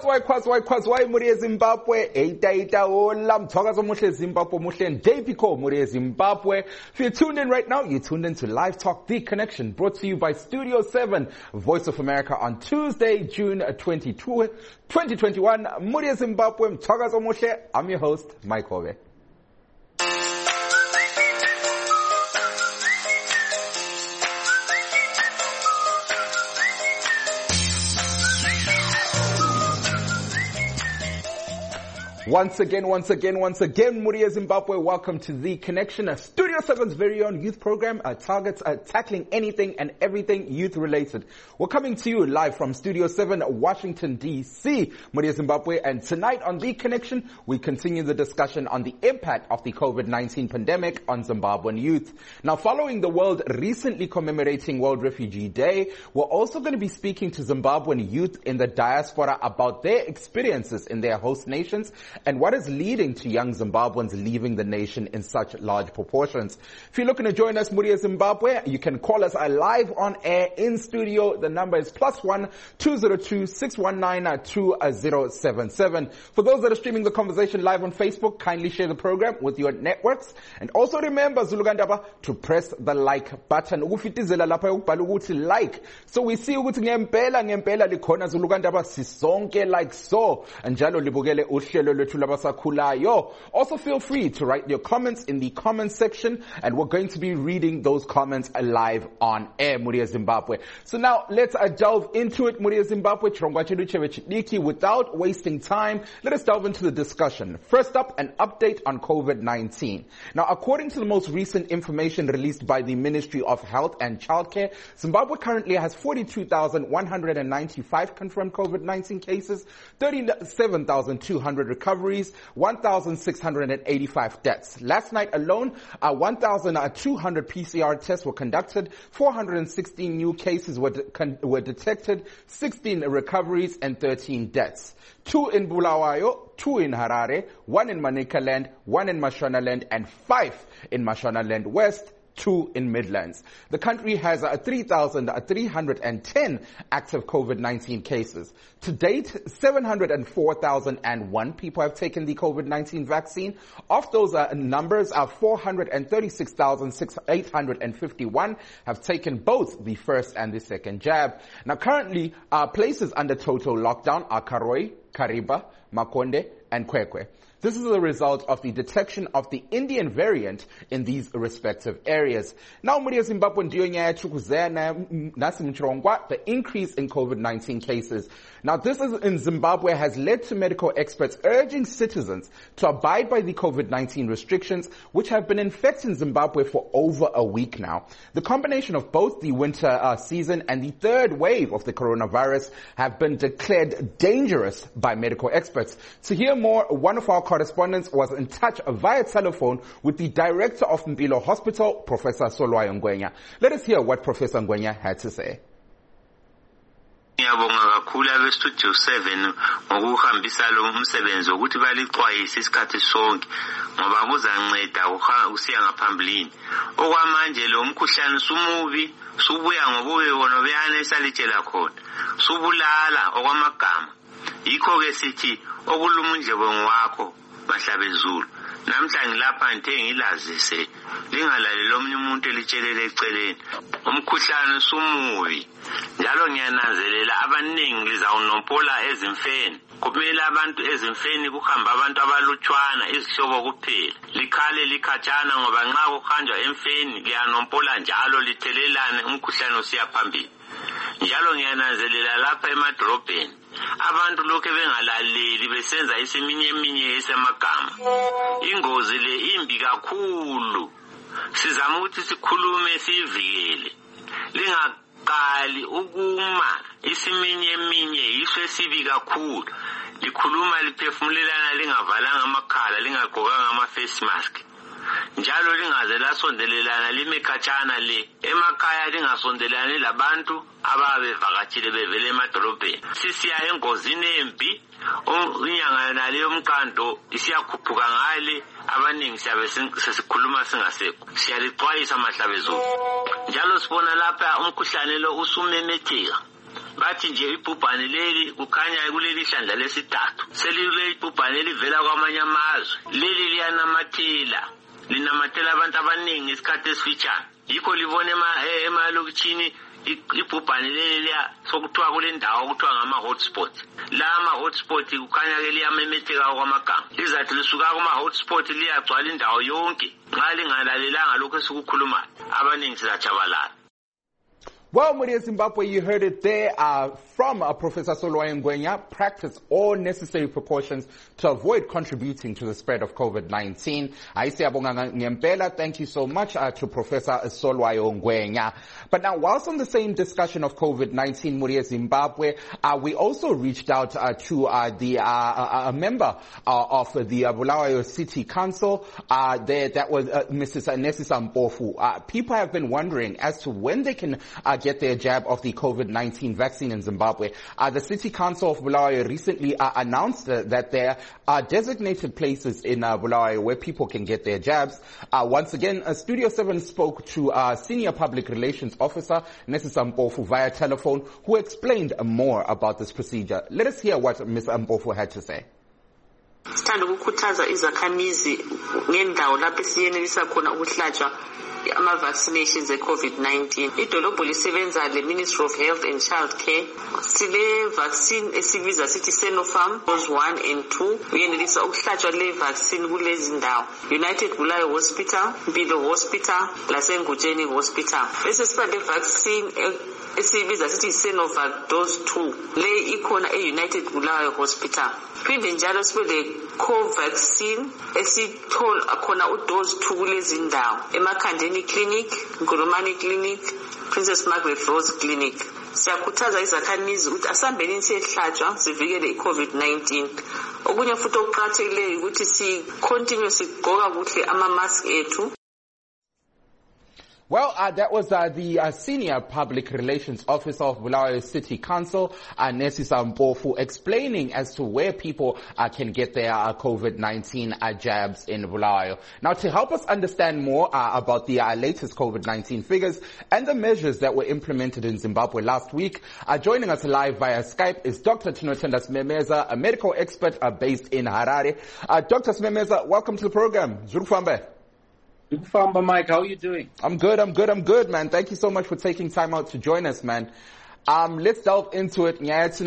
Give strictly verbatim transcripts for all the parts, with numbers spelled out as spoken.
Kwazwai, Kwazwai, Kwazwai, Murie Zimbabwe, Eita Eita Olam, Thogazo Mushe Zimbabwe Mushe, and J P Co, Murie Zimbabwe. If you're tuned in right now, you're tuned in to Live Talk The Connection, brought to you by Studio seven, Voice of America, on Tuesday, June twenty-second, twenty twenty-one. Murie Zimbabwe, Thogazo Mushe, I'm your host, Mike Hove. Once again, once again, once again, Murie Zimbabwe, welcome to The Connection, a Studio seven's very own youth program, uh, targets uh, tackling anything and everything youth-related. We're coming to you live from Studio seven, Washington, D C, Murie Zimbabwe, and tonight on The Connection, we continue the discussion on the impact of the COVID nineteen pandemic on Zimbabwean youth. Now, following the world recently commemorating World Refugee Day, we're also going to be speaking to Zimbabwean youth in the diaspora about their experiences in their host nations and what is leading to young Zimbabweans leaving the nation in such large proportions. If you're looking to join us, Murie Zimbabwe, you can call us live on air in studio. The number is plus one two zero two six one nine two zero seven seven. For those that are streaming the conversation live on Facebook, kindly share the program with your networks. And also remember, Zulugandaba, to press the like button. Ukufitizela lapha ukubhala ukuthi like. So we see ukuthi ngempela ngempela likhona Zulugandaba sisonke like so. Njalo libukele uhlelo lwethu labasakhulayo. Also feel free to write your comments in the comment section, and we're going to be reading those comments live on air, Murie Zimbabwe. So now let's uh, delve into it, Murie Zimbabwe. Without wasting time, let us delve into the discussion. First up, an update on COVID nineteen. Now, according to the most recent information released by the Ministry of Health and Childcare, Zimbabwe currently has forty-two thousand one hundred ninety-five confirmed COVID nineteen cases, thirty-seven thousand two hundred recoveries, one thousand six hundred eighty-five deaths. Last night alone, uh, one thousand two hundred P C R tests were conducted, four hundred sixteen new cases were, de- con- were detected, sixteen recoveries, and thirteen deaths. Two in Bulawayo, two in Harare, one in Manicaland, one in Mashonaland, and five in Mashonaland West, two in Midlands. The country has uh, three thousand three hundred ten active COVID nineteen cases. To date, seven hundred four thousand one people have taken the COVID nineteen vaccine. Of those uh, numbers, uh, four hundred thirty-six thousand eight hundred fifty-one have taken both the first and the second jab. Now, currently, uh, places under total lockdown are Karoi, Kariba, Makonde, and Kwekwe. This is a result of the detection of the Indian variant in these respective areas. Now, Murie Zimbabwe, the increase in COVID nineteen cases. Now, this is in Zimbabwe has led to medical experts urging citizens to abide by the COVID nineteen restrictions, which have been infecting Zimbabwe for over a week now. The combination of both the winter uh, season and the third wave of the coronavirus have been declared dangerous by medical experts. To hear more, one of our correspondents was in touch via telephone with the director of Mpilo Hospital, Professor Solwayo Ngwenya. Let us hear what Professor Ngwenya had to say. Ngiyabonga kakhulu abestudio seven ngokuhambisa lo umsebenzi ukuthi balixwayise isikhathi sonke ngoba kuzanceda usiya ngaphambili. Okwamanje lo umkhuhlane sumubi subuya ngobuye bona beyana esalitshela khona subulala okwamagama. Yikho ke sithi okulumunje bongwakho bahlabezulu. Namhla ngilapha ngithe ngilazise lingalaleli omnye umuntu elitshelele eceleni. Umkhuhlane sumubi. Njalo ngiyananzelela abaningi lizawunompola ezimfeni. Kumele abantu ezimfeni kuhamba abantu abalutshwana izihlobo kuphela. Likhale likhatshana ngoba nxa kuhanjwa emfeni liyanompola njalo lithelelane umkhuhlane usiya phambili. Njalo ngiyananzelela lapha emadrobheni abantu lokho bengalaleli besenza isiminye eminye esemagama. Ingozi le imbi kakhulu. Sizama ukuthi sikhulume sivikele. Lingaqali ukuma isiminye eminye yiswe sibi kakhulu. Likhuluma liphefumulelana lingavalanga amakhala lingagqokanga ama face mask. Njalo lingaze lasondelelana lime khatshana le emakhaya lingasondelelani labantu ababevakatshile bevele emadolobheni. Sisiya engozini embi inyanga nale yomkhanto isiyakhuphuka ngale abaningi siyabe sesikhuluma singasekho. Siyalixwayisa amahlabezulu. Njalo sibona lapha umkhuhlane lo usumemetheka. bathi nje ibhubhane leli kukhanya kuleli hlandla lesithathu selile ibhubhane livela kwamanye amazwe leli liyanamathela linamathela abantu abaningi isikhathi esifitshane yikho libone emalokitshini ibhubhane leli sokuthiwa kule ndawo okuthiwa ngama-hotspot la ama-hotspot kukhanya ke liyamemetheka kwamagama lizathi lisuka kuma-hotspot liyagcwala indawo yonke nxa lingalalelanga lokhu esikukhulumayo abaningi sizatshabalala. Well, Muria Zimbabwe, you heard it there uh, from uh, Professor Solwayo Ngwenya. Practice all necessary precautions to avoid contributing to the spread of COVID nineteen. Thank you so much uh, to Professor Solwayo Ngwenya. But now, whilst on the same discussion of COVID nineteen, Muria Zimbabwe, uh, we also reached out uh, to uh, the uh, a member uh, of the uh, Bulawayo City Council. Uh, there, that was uh, Missus Nesisa Mpofu. Uh, people have been wondering as to when they can uh, get their jab of the COVID nineteen vaccine in Zimbabwe. Uh, the City Council of Bulawayo recently uh, announced uh, that there are designated places in uh, Bulawayo where people can get their jabs. Uh, once again, uh, Studio seven spoke to uh, Senior Public Relations Officer Nesisa Mpofu via telephone, who explained uh, more about this procedure. Let us hear what Miz Mpofu had to say. Sithanda ukukhuthaza izakhamizi ngendawo lapho siyenelisa khona ukuhlatshwa ama-vaccinations e-COVID nineteen. Idolobho lisebenza le-Ministry of Health and Child Care. Sile vaccine esibiza sithi Sinopharm, dose one and two. Uyenelisa ukuhlatshwa le vaccine kulezi ndawo. United Bulawayo Hospital, Mpilo Hospital, laseNgutsheni Hospital. Bese siba le vaccine esibiza sithi Sinovac dose two. Le ikhona e-United Bulawayo Hospital. Phinde njalo sibe le co-vaccine esithola akhona udose two kulezi ndawo. Emakhandeni Clinic, Ngurumani Clinic, Princess Margaret Rose Clinic. Siyakhuthaza izakhamizi ukuthi asambeni siyehlatshwa sivikele i-COVID nineteen. Okunye futhi okuqakathekileyo ukuthi si continue sigqoka kuhle ama-mask ethu. Well, uh, that was uh, the uh, Senior Public Relations Officer of Bulawayo City Council, uh, Nesisa Mpofu, explaining as to where people uh, can get their uh, COVID nineteen uh, jabs in Bulawayo. Now, to help us understand more uh, about the uh, latest COVID nineteen figures and the measures that were implemented in Zimbabwe last week, uh, joining us live via Skype is Doctor Tinotenda Smemeza, a medical expert uh, based in Harare. Uh, Doctor Smemeza, welcome to the program. Zurufambe. Famba, Mike, how are you doing? I'm good, I'm good, I'm good, man. Thank you so much for taking time out to join us, man. Um, let's delve into it.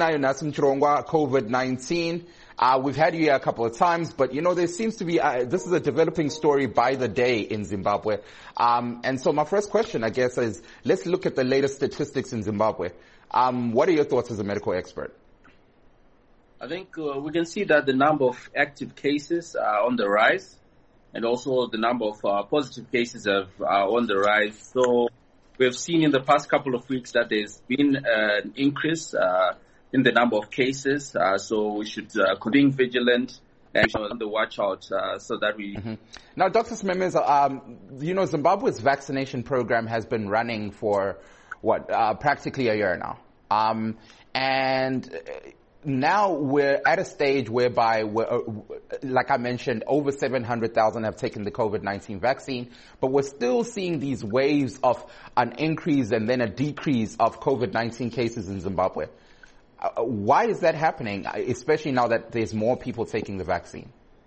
COVID nineteen. Uh, we've had you here a couple of times, but you know, there seems to be, uh, this is a developing story by the day in Zimbabwe. Um, and so my first question, I guess, is let's look at the latest statistics in Zimbabwe. Um, what are your thoughts as a medical expert? I think uh, we can see that the number of active cases are on the rise. And also the number of uh, positive cases have, are on the rise. So we have seen in the past couple of weeks that there's been uh, an increase uh, in the number of cases. Uh, so we should uh, continue vigilant and on the watch out uh, so that we... Mm-hmm. Now, Doctor Smemeza, um, you know, Zimbabwe's vaccination program has been running for, what, uh, practically a year now. Um, and... Uh, Now we're at a stage whereby, we're, uh, like I mentioned, over seven hundred thousand have taken the COVID nineteen vaccine, but we're still seeing these waves of an increase and then a decrease of COVID nineteen cases in Zimbabwe. Uh, why is that happening, especially now that there's more people taking the vaccine?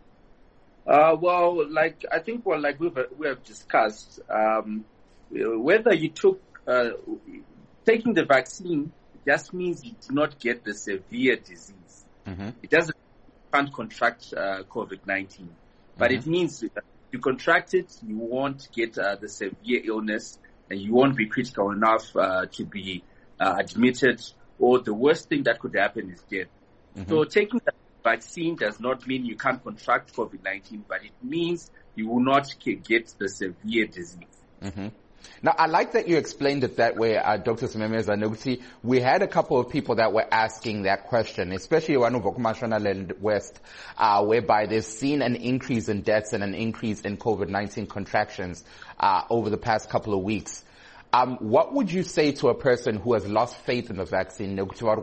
Uh, well, like, I think, well, like we've, we have discussed, um, whether you took, uh, taking the vaccine just means you do not get the severe disease. Mm-hmm. It doesn't, you can't contract uh, COVID nineteen. But mm-hmm. it means that if you contract it, you won't get uh, the severe illness and you won't be critical enough uh, to be uh, admitted, or the worst thing that could happen is death. Mm-hmm. So taking the vaccine does not mean you can't contract COVID nineteen, but it means you will not get the severe disease. Mm-hmm. Now, I like that you explained it that way, uh, Doctor Smemeza Noguti. We had a couple of people that were asking that question, especially one of Okumashana West, uh, whereby they've seen an increase in deaths and an increase in COVID nineteen contractions uh, over the past couple of weeks. Um, what would you say to a person who has lost faith in the vaccine,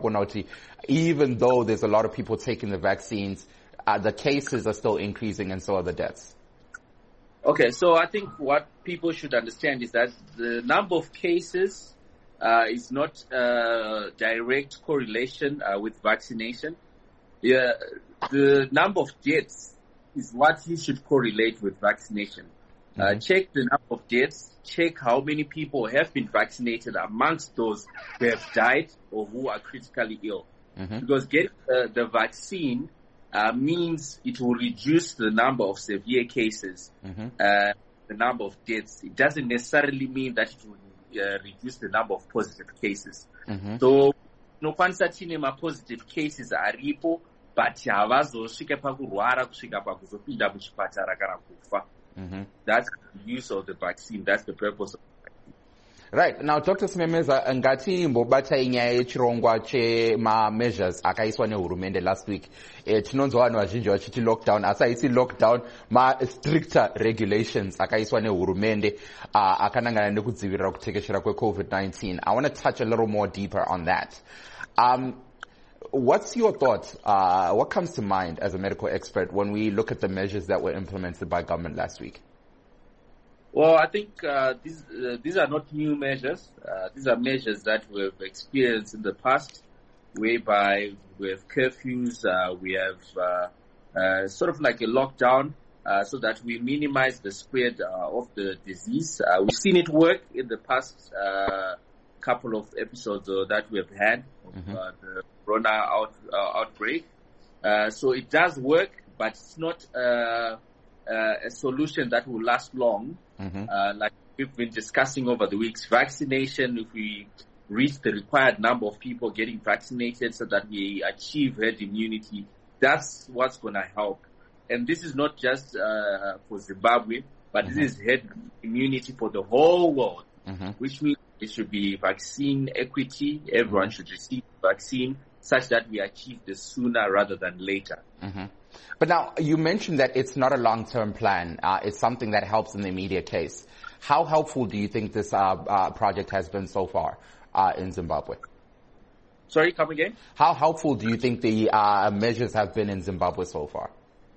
even though there's a lot of people taking the vaccines, uh, the cases are still increasing and so are the deaths? Okay, so I think what people should understand is that the number of cases uh, is not uh, direct correlation uh, with vaccination. Yeah, the number of deaths is what you should correlate with vaccination. Uh, mm-hmm. Check the number of deaths, check how many people have been vaccinated amongst those who have died or who are critically ill. Mm-hmm. Because getting uh, the vaccine uh, means it will reduce the number of severe cases, mm-hmm. uh, the number of deaths. It doesn't necessarily mean that it will uh, reduce the number of positive cases. Mm-hmm. So, no kwanisa ma positive cases aripo, but havazosvika pakurwara kusvika pakuzopinda muchipatara kana kufa. Mm-hmm. That's the use of the vaccine. That's the purpose of the vaccine. Right. Now, Doctor Simemeza, ngati mbobata inyaya yechirongwa chema measures akaiswa nehurumende last week. Eh, tinonzwa vanhu vazhinji vachiti lockdown, asi haisi lockdown, ma stricter regulations akaiswa nehurumende uh, akanangana nekudzivirira kutekeshera kwe-COVID nineteen. I want to touch a little more deeper on that. Um, What's your thought? Uh, what comes to mind as a medical expert when we look at the measures that were implemented by government last week? Well, I think uh, these uh, these are not new measures. Uh, these are measures that we've experienced in the past, whereby we have curfews, uh, we have uh, uh, sort of like a lockdown, uh, so that we minimize the spread uh, of the disease. Uh, we've seen it work in the past uh, couple of episodes uh, that we have had of mm-hmm. uh, the Corona out, uh, outbreak. Uh, so it does work, but it's not uh, uh, a solution that will last long. Mm-hmm. Uh, like we've been discussing over the weeks, vaccination, if we reach the required number of people getting vaccinated so that we achieve herd immunity, that's what's going to help. And this is not just uh, for Zimbabwe, but mm-hmm. this is herd immunity for the whole world, mm-hmm. which means it should be vaccine equity. Everyone should receive vaccine such that we achieve this sooner rather than later. Mm-hmm. But now, you mentioned that it's not a long-term plan. Uh, it's something that helps in the immediate case. How helpful do you think this uh, uh, project has been so far uh, in Zimbabwe? Sorry, come again? How helpful do you think the uh, measures have been in Zimbabwe so far?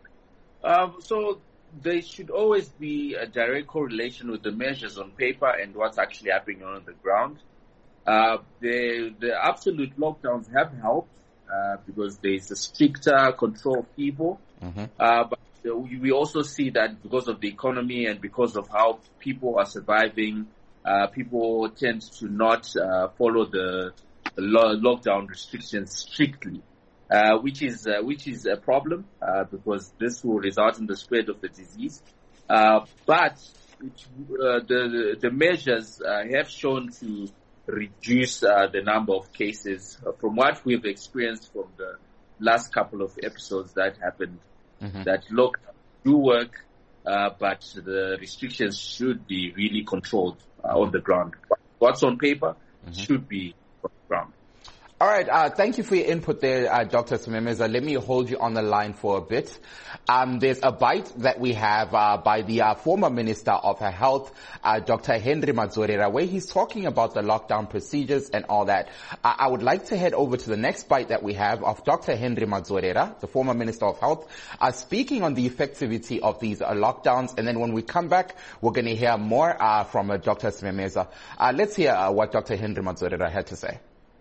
Um, so there should always be a direct correlation with the measures on paper and what's actually happening on the ground. Uh, the, the absolute lockdowns have helped, uh, because there's a stricter control of people. Mm-hmm. Uh, but we also see that because of the economy and because of how people are surviving, uh, people tend to not, uh, follow the, the lo- lockdown restrictions strictly, uh, which is, uh, which is a problem, uh, because this will result in the spread of the disease. Uh, but it, uh, the, the measures, uh, have shown to reduce uh, the number of cases uh, from what we've experienced from the last couple of episodes that happened. Mm-hmm. That look do work, uh, but the restrictions should be really controlled uh, on the ground. What's on paper mm-hmm. should be on the ground. All right. Uh, thank you for your input there, uh, Doctor Simemeza. Let me hold you on the line for a bit. Um, there's a bite that we have uh, by the uh, former Minister of Health, uh, Doctor Henry Madzorera, where he's talking about the lockdown procedures and all that. Uh, I would like to head over to the next bite that we have of Doctor Henry Madzorera, the former Minister of Health, uh, speaking on the effectivity of these uh, lockdowns. And then when we come back, we're going to hear more uh, from uh, Doctor Simemeza. Uh, let's hear uh, what Doctor Henry Madzorera had to say.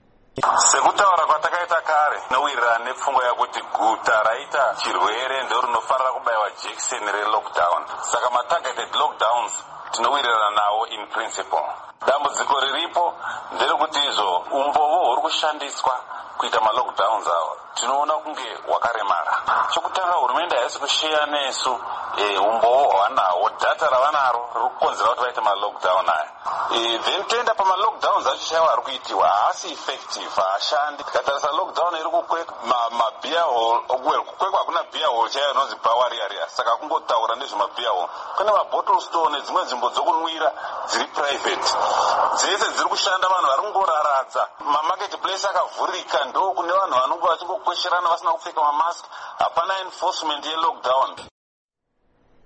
Sekutaura kwatakaita kare nowirirana nepfungwa yakuti guta raita chirwere ndo rinofanira kubaiwa jekiseni relockdown. Saka matargeted lockdowns tinowirirana nawo in principle. Dambudziko riripo nderekuti izvo umboo huri kushandiswa kuita malockdowns awo tinoona kunge wakaremara. Chokutanga hurumende haisi kusheya nesu e, umboo hwanawo data ravanaro riri kukonzera kuti vaite malockdown aya. E, then toenda pamalockdowns acho chaiwo ari kuitiwa haasi effective, haashandi. Tikatarisa lockdown iri kukweka mabia hall, well kukwekwa hakuna beer hall chaiyo inonzi bar area, saka kungotaura nezvemabeer hall. Kune mabottle store nedzimwe nzvimbo dzokunwira dziri private. Dzese dziri kushanda vanhu vari kungoraradza. Mamarket place akavhurika ndo kune vanhu vanonge vachingokwesherana vasina kupfeka mamask. Hapana enforcement yelockdown.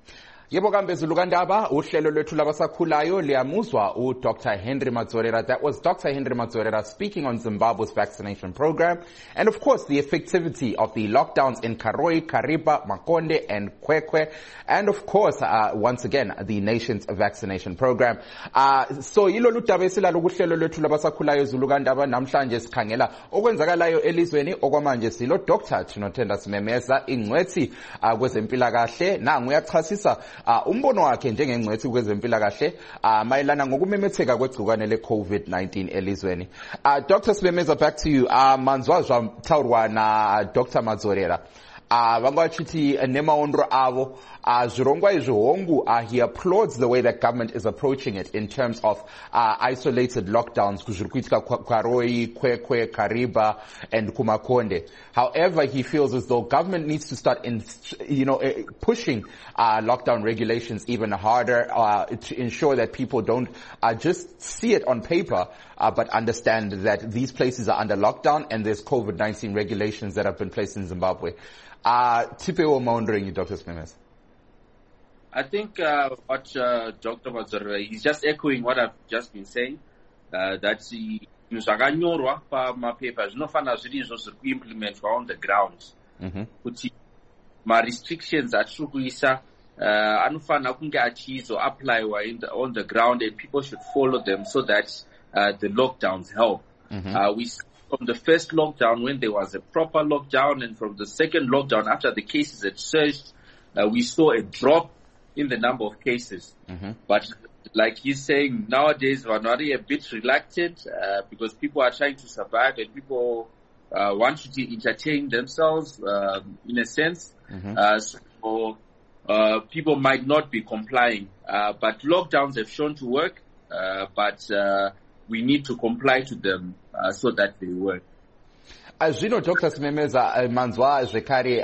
Yebo kambe Zulukandaba, uhlelo lwethu labasakhulayo liyamuzwa u Doctor Henry Madzorera. That was Doctor Henry Madzorera speaking on Zimbabwe's vaccination program and of course the effectivity of the lockdowns in Karoi, Kariba, Makonde and Kwekwe and of course uh, once again the nation's vaccination program. Uh, so ilo lutaba esilalo kuhlelo lwethu labasakhulayo Zulukandaba namhlanje sikhangela okwenzakalayo elizweni okwamanje silo Doctor Tinothenda Simemeza ingcwethi uh, kwezempilakahle nangu uyachasisa Uh, umbono wakhe njengengcwethi kwezempilakahle uh, mayelana ngokumemetheka kwegcikwane le COVID nineteen elizweni. Uh, Doctor Simemeza, back to you. Uh, manzwa zvautaurwa na Doctor Madzorera. Uh, vanga vachithi nemaondro avo uh, zvirongwa izvi hongu uh, he applauds the way that government is approaching it in terms of uh, isolated lockdowns kuzviri kuitika Karoi, Kwekwe, Kariba and Kumakonde. However, he feels as though government needs to start in, you know, pushing uh, lockdown regulations even harder uh, to ensure that people don't uh, just see it on paper uh, but understand that these places are under lockdown and there's COVID nineteen regulations that have been placed in Zimbabwe. Uh, Tipewo Maundering, Doctor Simemeza. I think uh, what uh, Doctor Madzorera, he's just echoing what I've just been saying, uh, that he zvakanyorwa pamapepa zvinofana zviri izvo zviri kuimplementwa on the ground kuti ma-restrictions atiri kuisa uh, anofana kunge achizoapplywa on the ground and people should follow them so that uh, the lockdowns help. Mm-hmm. Uh, we From the first lockdown when there was a proper lockdown and from the second lockdown after the cases had surged, uh, we saw a drop in the number of cases. Mm-hmm. But like he's saying, nowadays we're not a bit reluctant uh, because people are trying to survive and people uh, want to entertain themselves uh, in a sense. Mm-hmm. uh, so uh, people might not be complying. Uh, but lockdowns have shown to work, uh, but uh, we need to comply to them uh, so that they work. Zvino Doctor Simemeza manzwa zvekare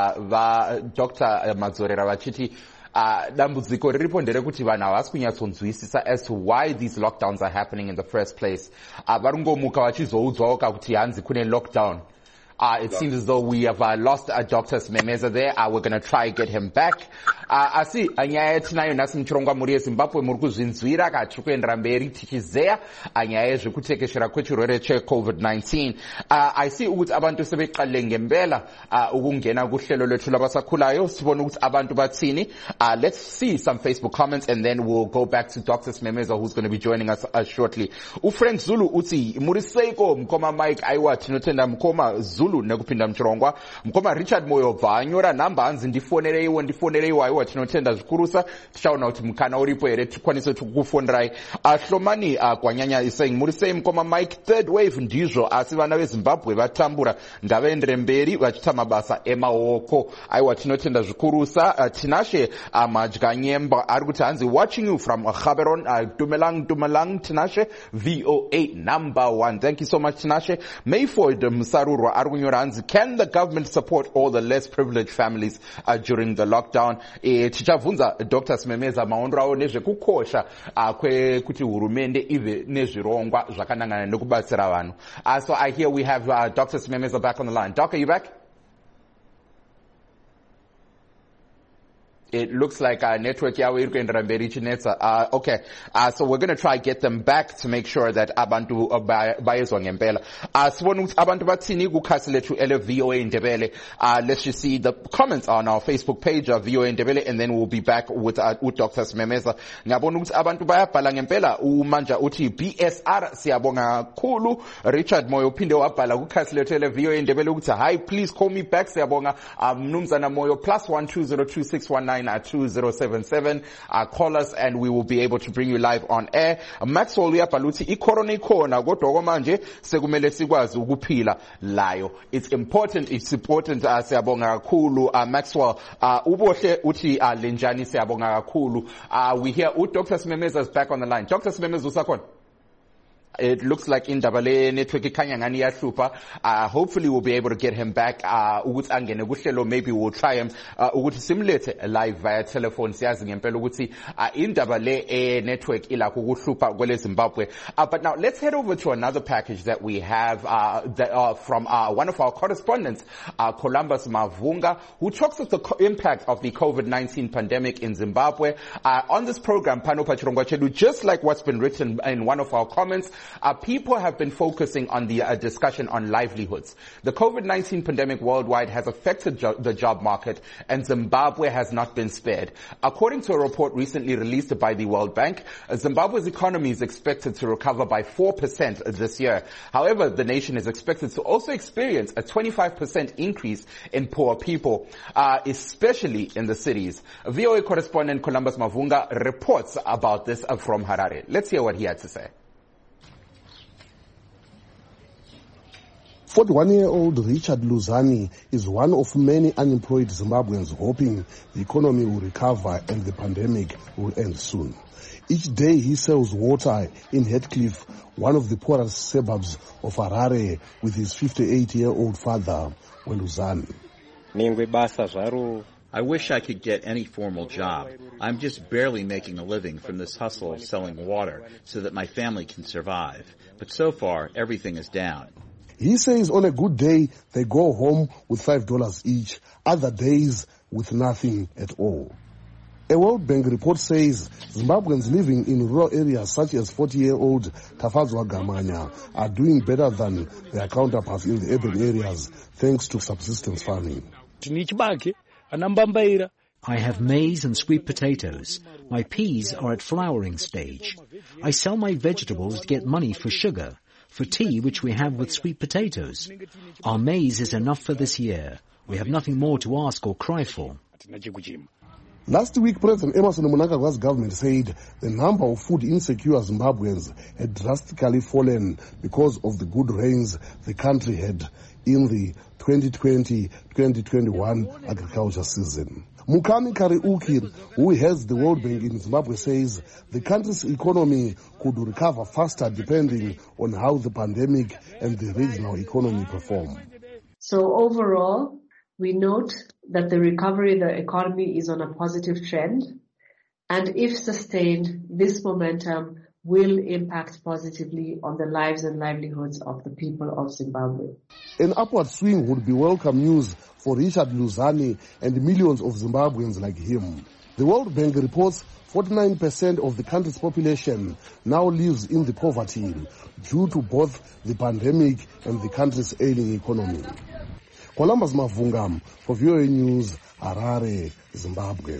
va Doctor Madzorera vachiti dambudziko riripo nderekuti vanhu havasi kunyatsonzwisisa as to why these lockdowns are happening in the first place. Varungomuka vachizoudzwawo kuti hanzi kune lockdown. Uh, it seems as though we have uh, lost uh, Doctor Simemeza there. Uh, we're going to try get him back. Uh, asi nyaya yatinayo nhasi muchirongwa muri yeZimbabwe muri kuzvinzwira ka tiri kuendera mberi tichizeya nyaya yezvekutekeshera kwechirwere cheCovid nineteen. Uh, I see ukuthi abantu sebeqalile ngempela uh, ukungena kuhlelo lwethu labasakhulayo sibone ukuthi abantu bathini. Uh, let's see some Facebook comments and then we'll go back to Doctor Simemeza who's going to be joining us uh, shortly. uFrank Zulu uthi muri seiko mkoma Mike aiwa Tinothenda mkoma Zulu nekupinda mchirongwa mkoma Richard Moyo bvanyora namba hanzi ndifonere iwo ndifonere iwo aiwa Tinothenda zvikurusa tichaona kuti mukana uripo here tikwanise kukufonderai. Ahlomani uh, kwanyanya is saying muri sei mkoma Mike third wave ndizvo asi vana veZimbabwe vatambura ngavaendere mberi vachita mabasa emaoko aiwa Tinothenda zvikurusa. uh, Tinashe uh, Madya Nyemba ari kuti hanzi watching you from Gaborone. uh, Dumelang Dumelang Tinashe V O A number one. Thank you so much Tinashe. Mayford Musarurwa ari kunyora hanzi can the government support all the less privileged families uh, during the lockdown. E, tichabvunza Doctor Simemeza maondro awo nezvekukosha uh, kwekuti hurumende ive nezvirongwa zvakanangana nekubatsira vanhu. Uh, so I hear we have uh, Doctor Simemeza back on the line. Doc, are you back? It looks like our network yawo iri kuendera mberi chinetsa. Uh, okay, uh, so we're going to try get them back to make sure that abantu bayezwa ngempela. Uh, sibona ukuthi abantu bathini kukhasi lethu ele V O A Ndebele. Uh, let's just see the comments on our Facebook page of V O A Ndebele and then we'll be back with, uh, with Doctor Simemeza. Ngiyabona ukuthi abantu bayabhala ngempela. Umanja uthi B S R siyabonga kakhulu. Richard Moyo phinde wabhala kukhasi lethu ele V O A Ndebele ukuthi hi please call me back siyabonga. Mnumzana Moyo plus one two zero two six one nine at two zero seven seven. Uh, call us and we will be able to bring you live on air. Maxwell uyabaluthi icorona ikhona kodwa okwamanje sekumele sikwazi ukuphila layo. It's important, it's important. Uh, siyabonga kakhulu. Uh, Maxwell uh, ubohle uthi uh, lenjani siyabonga kakhulu. Uh, we hear u Doctor Simemeza is back on the line. Doctor Simemeza usakhona? It looks like indaba le network ikhanya ngani yahlupha. Uh, hopefully we'll be able to get him back. Uh, ukuthi angene kuhlelo, maybe we'll try him uh, ukuthi simlethe live via telephone. Siyazi ngempela ukuthi uh, indaba le e network ilakho ukuhlupha kwele Zimbabwe. Uh, but now let's head over to another package that we have uh, that, uh, from uh, one of our correspondents, uh, Columbus Mavunga, who talks of the co- impact of the COVID nineteen pandemic in Zimbabwe. Uh, on this program, Panopa Chirongwa Chedu, just like what's been written in one of our comments, uh, people have been focusing on the uh, discussion on livelihoods. The COVID nineteen pandemic worldwide has affected jo- the job market, and Zimbabwe has not been spared. According to a report recently released by the World Bank, uh, Zimbabwe's economy is expected to recover by four percent this year. However, the nation is expected to also experience a twenty-five percent increase in poor people, uh, especially in the cities. V O A correspondent Columbus Mavunga reports about this uh, from Harare. Let's hear what he had to say. forty-one-year-old Richard Luzani is one of many unemployed Zimbabweans hoping the economy will recover and the pandemic will end soon. Each day he sells water in Heathcliff, one of the poorest suburbs of Harare, with his fifty-eight-year-old father, Weluzani. I wish I could get any formal job. I'm just barely making a living from this hustle of selling water so that my family can survive. But so far, everything is down. He says on a good day, they go home with five dollars each, other days with nothing at all. A World Bank report says Zimbabweans living in rural areas such as forty-year-old Tafadzwa Gamanya are doing better than their counterparts in the urban areas thanks to subsistence farming. I have maize and sweet potatoes. My peas are at flowering stage. I sell my vegetables to get money for sugar, for tea which we have with sweet potatoes. Our maize is enough for this year. We have nothing more to ask or cry for. Last week, President Emmerson Mnangagwa's government said the number of food insecure Zimbabweans had drastically fallen because of the good rains the country had in the twenty twenty twenty twenty-one agriculture season. Mukami Kariuki, who heads the World Bank in Zimbabwe, says the country's economy could recover faster depending on how the pandemic and the regional economy perform. So overall, we note that the recovery of the economy is on a positive trend, and if sustained, this momentum will impact positively on the lives and livelihoods of the people of Zimbabwe. An upward swing would be welcome news for Richard Luzani and millions of Zimbabweans like him. The World Bank reports forty-nine percent of the country's population now lives in the poverty due to both the pandemic and the country's ailing economy. Columbus Mavunga for V O A News, Harare, Zimbabwe.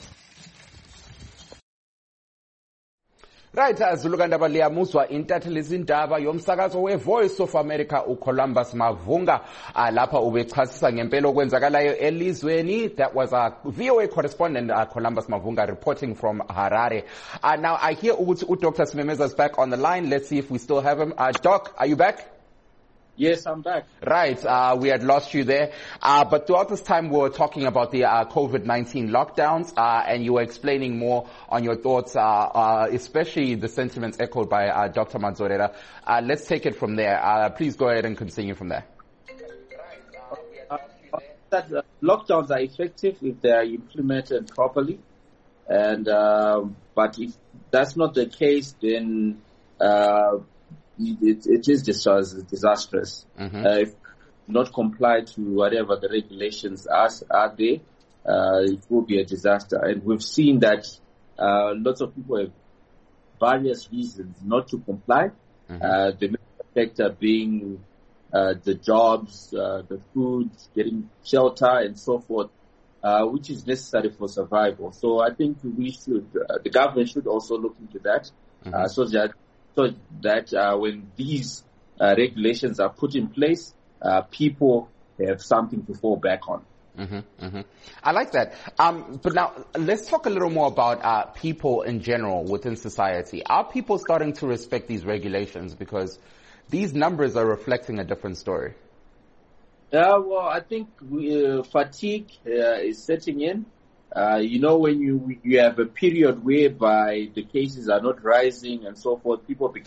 Right, Zulugandaba liyamuzwa intatheli indaba yomsakazo we-Voice of America uColumbus Mavunga uh, lapha ubechasisa ngempela okwenzakalayo elizweni. That was our V O A correspondent uh, Columbus Mavunga reporting from Harare. Uh, now I hear ukuthi uDoctor Simemeza is back on the line. Let's see if we still have him. Uh, Doc, are you back? Yes, I'm back. Right, uh, we had lost you there. Uh, but throughout this time we were talking about the uh, COVID nineteen lockdowns, uh, and you were explaining more on your thoughts, uh, uh, especially the sentiments echoed by uh, Doctor Manzorera. Uh, let's take it from there. Uh, please go ahead and continue from there. Uh, that uh, lockdowns are effective if they are implemented properly, and uh, but if that's not the case, then uh, It, it is disastrous. Mm-hmm. Uh, if not comply to whatever the regulations are, are there, uh, it will be a disaster. And we've seen that uh, lots of people have various reasons not to comply. Mm-hmm. Uh, the main factor being uh, the jobs, uh, the food, getting shelter, and so forth, uh, which is necessary for survival. So I think we should, uh, the government should also look into that, mm-hmm. uh, so that So that uh, when these uh, regulations are put in place, uh, people have something to fall back on. Mm-hmm, mm-hmm. I like that. Um, but now let's talk a little more about uh, people in general within society. Are people starting to respect these regulations? Because these numbers are reflecting a different story. Uh, well, I think we, uh, fatigue uh, is setting in. Uh, you know, when you you have a period whereby the cases are not rising and so forth, people become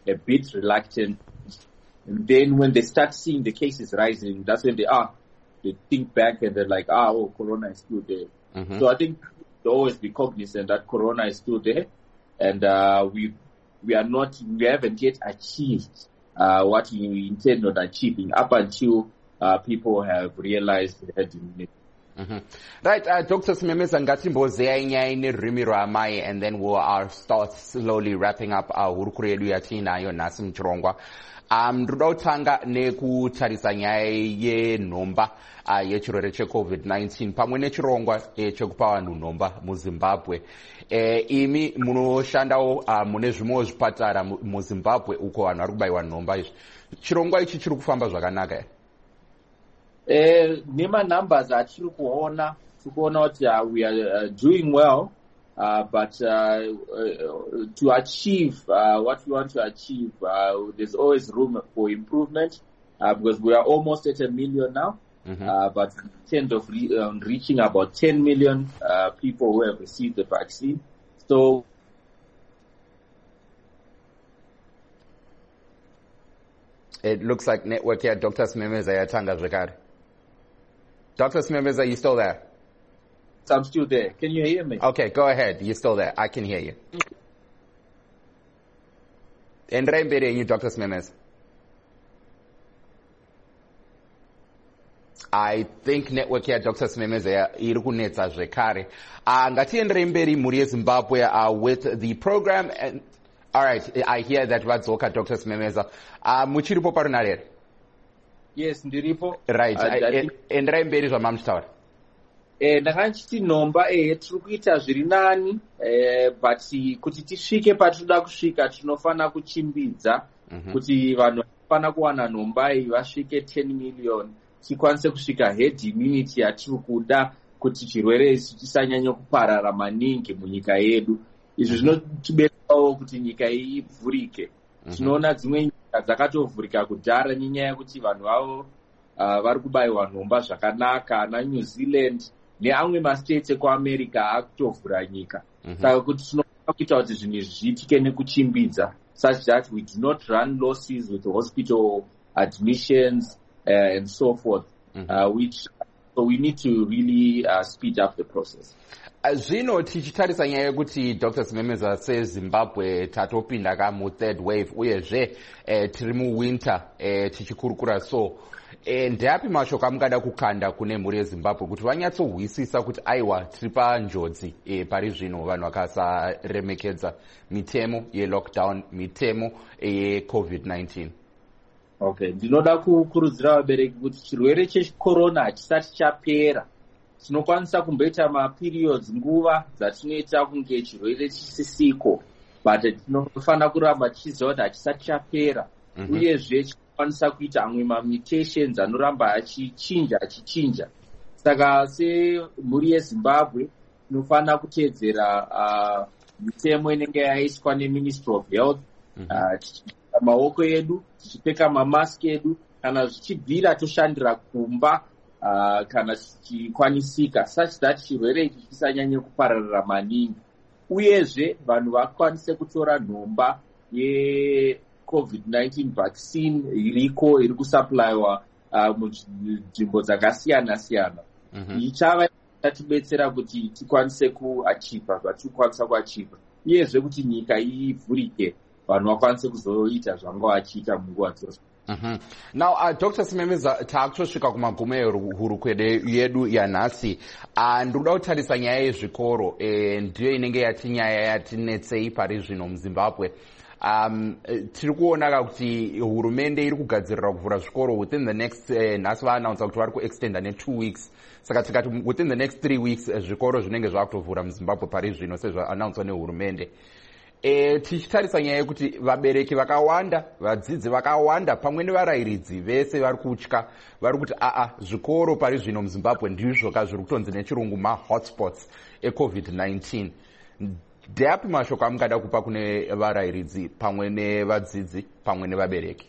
a bit reluctant. And then when they start seeing the cases rising, that's when they are, they think back and they're like, ah, oh, corona is still there. Mm-hmm. So I think they always be cognizant that corona is still there, and uh, we we are not, we haven't yet achieved uh, what we intend on achieving up until uh, people have realized the herd immunity. Mm-hmm. Right, uh, Doctor Simemeza ngatimbozea inyaya nerurimi rwamai, and then we'll uh, start slowly wrapping up our hurukuro yedu yatinayo nhasi muchirongwa. Um, ndoda kutanga nekutarisa nyaya yenhomba uh, yechirwere checovid nineteen pamwe nechirongwa eh, chekupa vanhu nhomba muzimbabwe. Eh, imi munoshandawo uh, mune zvimwewo zvipatara muzimbabwe uko vanhu vari kubayiwa nhomba izvi. Chirongwa ichi chiri kufamba zvakanaka here? Eh, nema numbers atiri kuona, tiri kuona kuti uh, we are uh, doing well. Uh, but uh, uh, to achieve uh, what we want to achieve, uh, there's always room for improvement uh, because we are almost at a million now. Mm-hmm. Uh, but we intend of re- um, reaching about ten million uh, people who have received the vaccine. So it looks like network here. Doctor Simemeza yatanga zvekare. Doctor Simemeza, are you still there? I'm still there. Can you hear me? Okay, go ahead. You're still there. I can hear you. Endrai mberi yenyu, Doctor Simemeza. I think network here, Doctor Simemeza, iri kunetsa zvekare. Uh, ngatienderei mberi mhuri yeZimbabwe uh, with the program. And, all right, I hear that vadzoka, Doctor Simemeza. Uh, muchiripo parunare here? Yes, ndiripo. Right. Uh, endrai mberi zvamamuchitaura. Eh, ndakanchiti nhomba eh tiri kuita zviri nani eh but kuti tisvike patinoda kusvika tinofana kuchimbidza mm-hmm. kuti vanhu vanofana kuwana nhomba iyi vasvike ten million tikwanise kusvika herd immunity yatiri kuda kuti chirwere ichi chisanyanya kuparara maningi munyika yedu. Izvi zvinotibetsawo kuti nyika iyi ivhurike. Tinoona mm-hmm. dzimwe nyika dzakatovhurika kudhara nenyaya yekuti vanhu vavo uh, vari kubayiwa nhomba zvakanaka na New Zealand neamwe mastates ekuamerica akutovhura nyika. Mm-hmm. Saka kuti tinofanira kuita kuti zvinhu izvi zviitike nekuchimbidza such that we do not run losses with hospital admissions uh, and so forth. Mm-hmm. uh, which so we need to really uh, speed up the process. Zvino tichitarisa nyaya yekuti Doctor Simemeza seZimbabwe tatopinda ka mu third wave uyezve eh, tiri mu winter eh, tichikurukura so eh, ndeapi mashoko amungada kukanda kune mhuri yeZimbabwe kuti vanyatsohwisisa kuti aiwa tiri panjodzi eh, pari zvino vanhu vakasaremekedza mitemo yelockdown, mitemo yecovid nineteen? Okay, ndinoda kukurudzira vabereki kuti chirwere checorona hachisati chapera. Tinokwanisa kumboita maperiods nguva dzatinoita kunge chirwere chisisiko, but tinofana kuramba tichiziva kuti hachisati chapera. Mm-hmm. Uyezve tinokwanisa kuita amwe mamutations anoramba achichinja achichinja. Saka semhuri yeZimbabwe tinofana kuteedzera uh, mitemo inenge yaiswa neMinistry of Health. Mm-hmm. uh, tichipfeka maoko edu, tichipfeka mamask edu, kana zvichibvira toshandira kumba Uh, kana chichikwanisika such that chirwere ichi chisanyanye kupararira maningi. Uyezve vanhu vakwanise kutora nhomba yecovid nineteen vaccine iriko iri kusupplywa uh, munzvimbo dzakasiyana siyana. Mm-hmm. Ichava itatibetsera kuti tikwanise kuachiva zvatiri kukwanisa kuachiva, uyezve kuti nyika ivhurike vanhu vakwanise kuzoita zvanga vachiita munguva dzose. Mm-hmm. Now, uh, Doctor Simemeza, taakutosvika kumagumo ehurukuro yedu yanhasi. Uh, ndoda kutarisa nyaya yezvikoro eh, ndiyo inenge yati nyaya yatinetsei pari zvino muZimbabwe. Um, tiri kuona kuti hurumende iri kugadzirira kuvhura zvikoro within the next eh, nhasi vaannounce kuti vari kuextenda ne two weeks. Saka tikati within the next three weeks eh, zvikoro zvinenge zvakutovhura muZimbabwe pari zvino sezvaannouncewa nehurumende. E, tichitarisa nyaya yekuti vabereki vakawanda, vadzidzi vakawanda pamwe nevarayiridzi vese vari kutya, vari kuti aa zvikoro pari zvino muZimbabwe ndizvo ka zviri kutonzi nechirungu ma-hotspots ecovid nineteen. Ndeapi mashoko amungada kupa kune varayiridzi pamwe nevadzidzi pamwe nevabereki?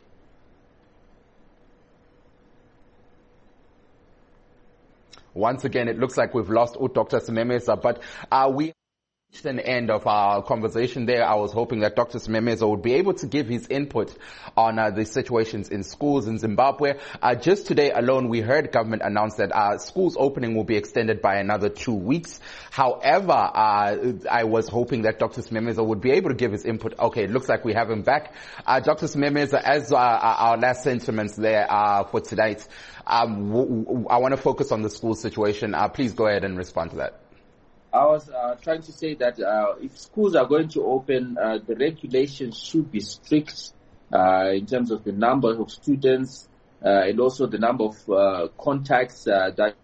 Once again, it looks like we've lost Doctor Simemeza, but uh, we An end of our conversation there. I was hoping that Doctor Simemeza would be able to give his input on uh, the situations in schools in Zimbabwe. Uh, just today alone, we heard government announce that uh, schools opening will be extended by another two weeks. However, uh, I was hoping that Doctor Simemeza would be able to give his input. Okay, it looks like we have him back. Uh, Doctor Simemeza, as uh, our last sentiments there uh, for tonight, um, w- w- I want to focus on the school situation. Uh, please go ahead and respond to that. I was uh, trying to say that uh, if schools are going to open, uh, the regulations should be strict uh, in terms of the number of students uh, and also the number of uh, contacts uh, that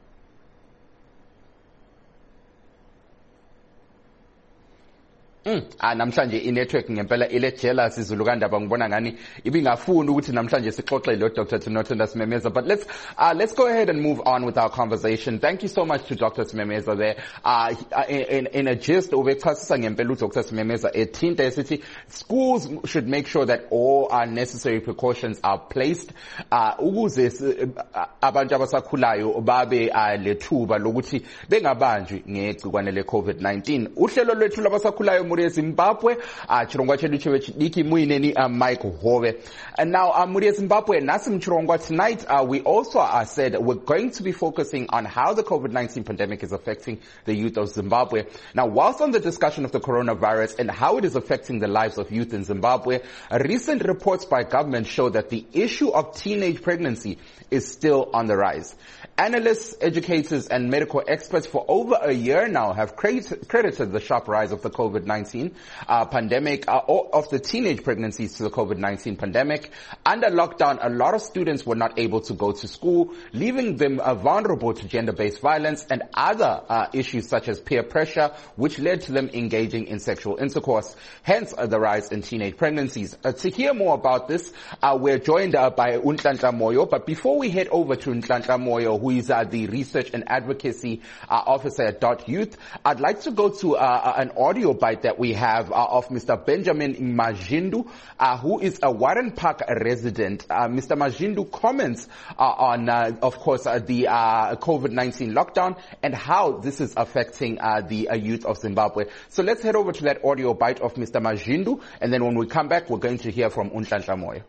Mm. Ah, namhlanje i-network ngempela ile jealous izulukandaba ngibona ngani ibingafuni ukuthi namhlanje sixoxe lo Doctor Nothanda Simemeza. But let's uh, let's go ahead and move on with our conversation. Thank you so much to Doctor Simemeza there. Uh, in, in a gist, ubechasisa ngempela uDoctor Simemeza ethinta esithi schools should make sure that all uh, necessary precautions are placed uh, ukuze abantu abasakhulayo babe uh, lethuba lokuthi bengabanjwi ngegcikwane le COVID nineteen. Uhlelo lwethu labasakhulayo muri Zimbabwe, uh, chirongwa chedu chevechidiki muineni uh, Mike Hove. And now, uh, muri Zimbabwe, nasim chirongwa tonight, uh, we also uh, said we're going to be focusing on how the COVID nineteen pandemic is affecting the youth of Zimbabwe. Now, whilst on the discussion of the coronavirus and how it is affecting the lives of youth in Zimbabwe, recent reports by government show that the issue of teenage pregnancy is still on the rise. Analysts, educators, and medical experts for over a year now have credited the sharp rise of the COVID nineteen uh, pandemic, uh, of the teenage pregnancies to the COVID nineteen pandemic. Under lockdown, a lot of students were not able to go to school, leaving them uh, vulnerable to gender-based violence and other uh, issues such as peer pressure, which led to them engaging in sexual intercourse. Hence, uh, the rise in teenage pregnancies. Uh, to hear more about this, uh, we're joined uh, by Nhlanhla Moyo. But before we head over to Nhlanhla Moyo, who is uh, the Research and Advocacy uh, Officer at Dot Youth, I'd like to go to uh, an audio bite that we have uh, of Mister Benjamin Majindu, uh, who is a Warren Park resident. Uh, Mister Majindu comments uh, on, uh, of course, uh, the uh, COVID nineteen lockdown and how this is affecting uh, the uh, youth of Zimbabwe. So let's head over to that audio bite of Mister Majindu, and then when we come back, we're going to hear from Nhlanhla Moyo.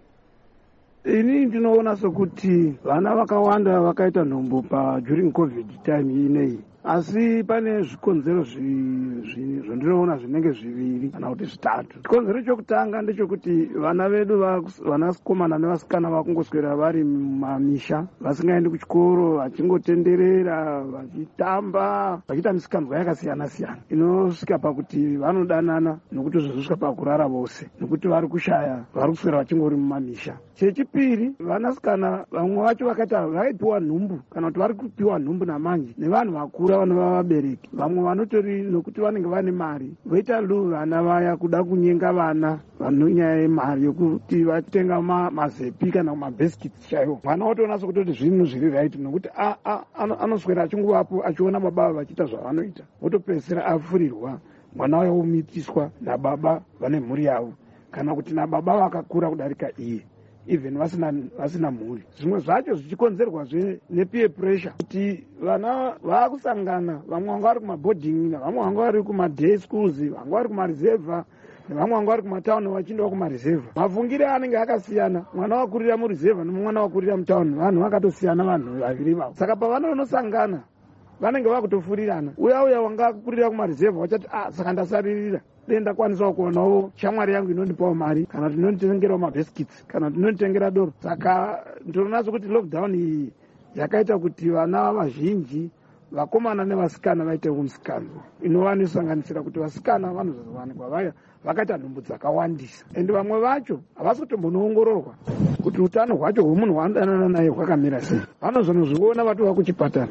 Ini ndinoona sokuti vana vakawanda vakaita nhombo pa during covid time inei, asi pane zvikonzero zvandinoona zvinenge zviviri kana kuti zvitatu. Chikonzero chokutanga ndechekuti vana vedu vanakomana nevasikana vakungoswera vari mumamisha vasingaendi kuchikoro, vachingotenderera, vachitamba, vachiita misikanzwa yakasiyana siyana inosvika pakuti vanodanana nokuti zvozosvika pakurara vose nokuti vari kushaya, vari kuswera vachingori mumamisha. Chechipiri, vanasikana vamwe vacho vakaita vaipiwa nhumbu kana kuti vari kupiwa nhumbu namanje nevanhu vakuru vanova vabereki. Vamwe vanotori nokuti vanenge vane mari voita lu vana vaya kuda kunyenga vana vanonyaya yemari yokuti vatenga mazepi kana mabhiskits chaiwo. Mwana otoona sokutoti zvinhu zviri right nokuti anoswera achingovapo achiona baba vachiita zvavanoita, otopedzisira afurirwa, mwana wayo omitiswa nababa vane mhuri yavo kana kuti nababa vakakura kudarika iye, even vasina vasina mhuri. Zvimwe zvacho zvichikonzerwa zve nepeer pressure kuti vana vakusangana, vamwe vanga vari kumaboarding, vamwe vanga vari kumaday schools, vanga vari kumareserva, vamwe vanga vari kumatown vachindowa kumareserva. Mafungire anenge akasiyana, mwana wakurira mureserva nomwana wakurira mutown, vanhu vakatosiyana vanhu vaviri vavo. Saka pavanonosangana vanenge vakutofurirana. Uya uya wanga akurira kumareserva wachati ah, saka ndasaririra denda kwanisawo kuonawo shamwari yangu inondipawo mari kana kuti inonditengerawo mabhiskits kana kuti inonditengera doro. Saka ndinoona sokuti lockdown iyi yakaita kuti vana vazhinji vakomana nevasikana vaite umusikanzwa inovanosanganisira kuti vasikana vanozowanikwa vaya vakaita nhumbu dzakawandisa, ende vamwe vacho havasi kutombonoongororwa kuti utano hwacho hwemunhu waanodanana naye hwakamira sei, vanozonozviona vatova kuchipatara.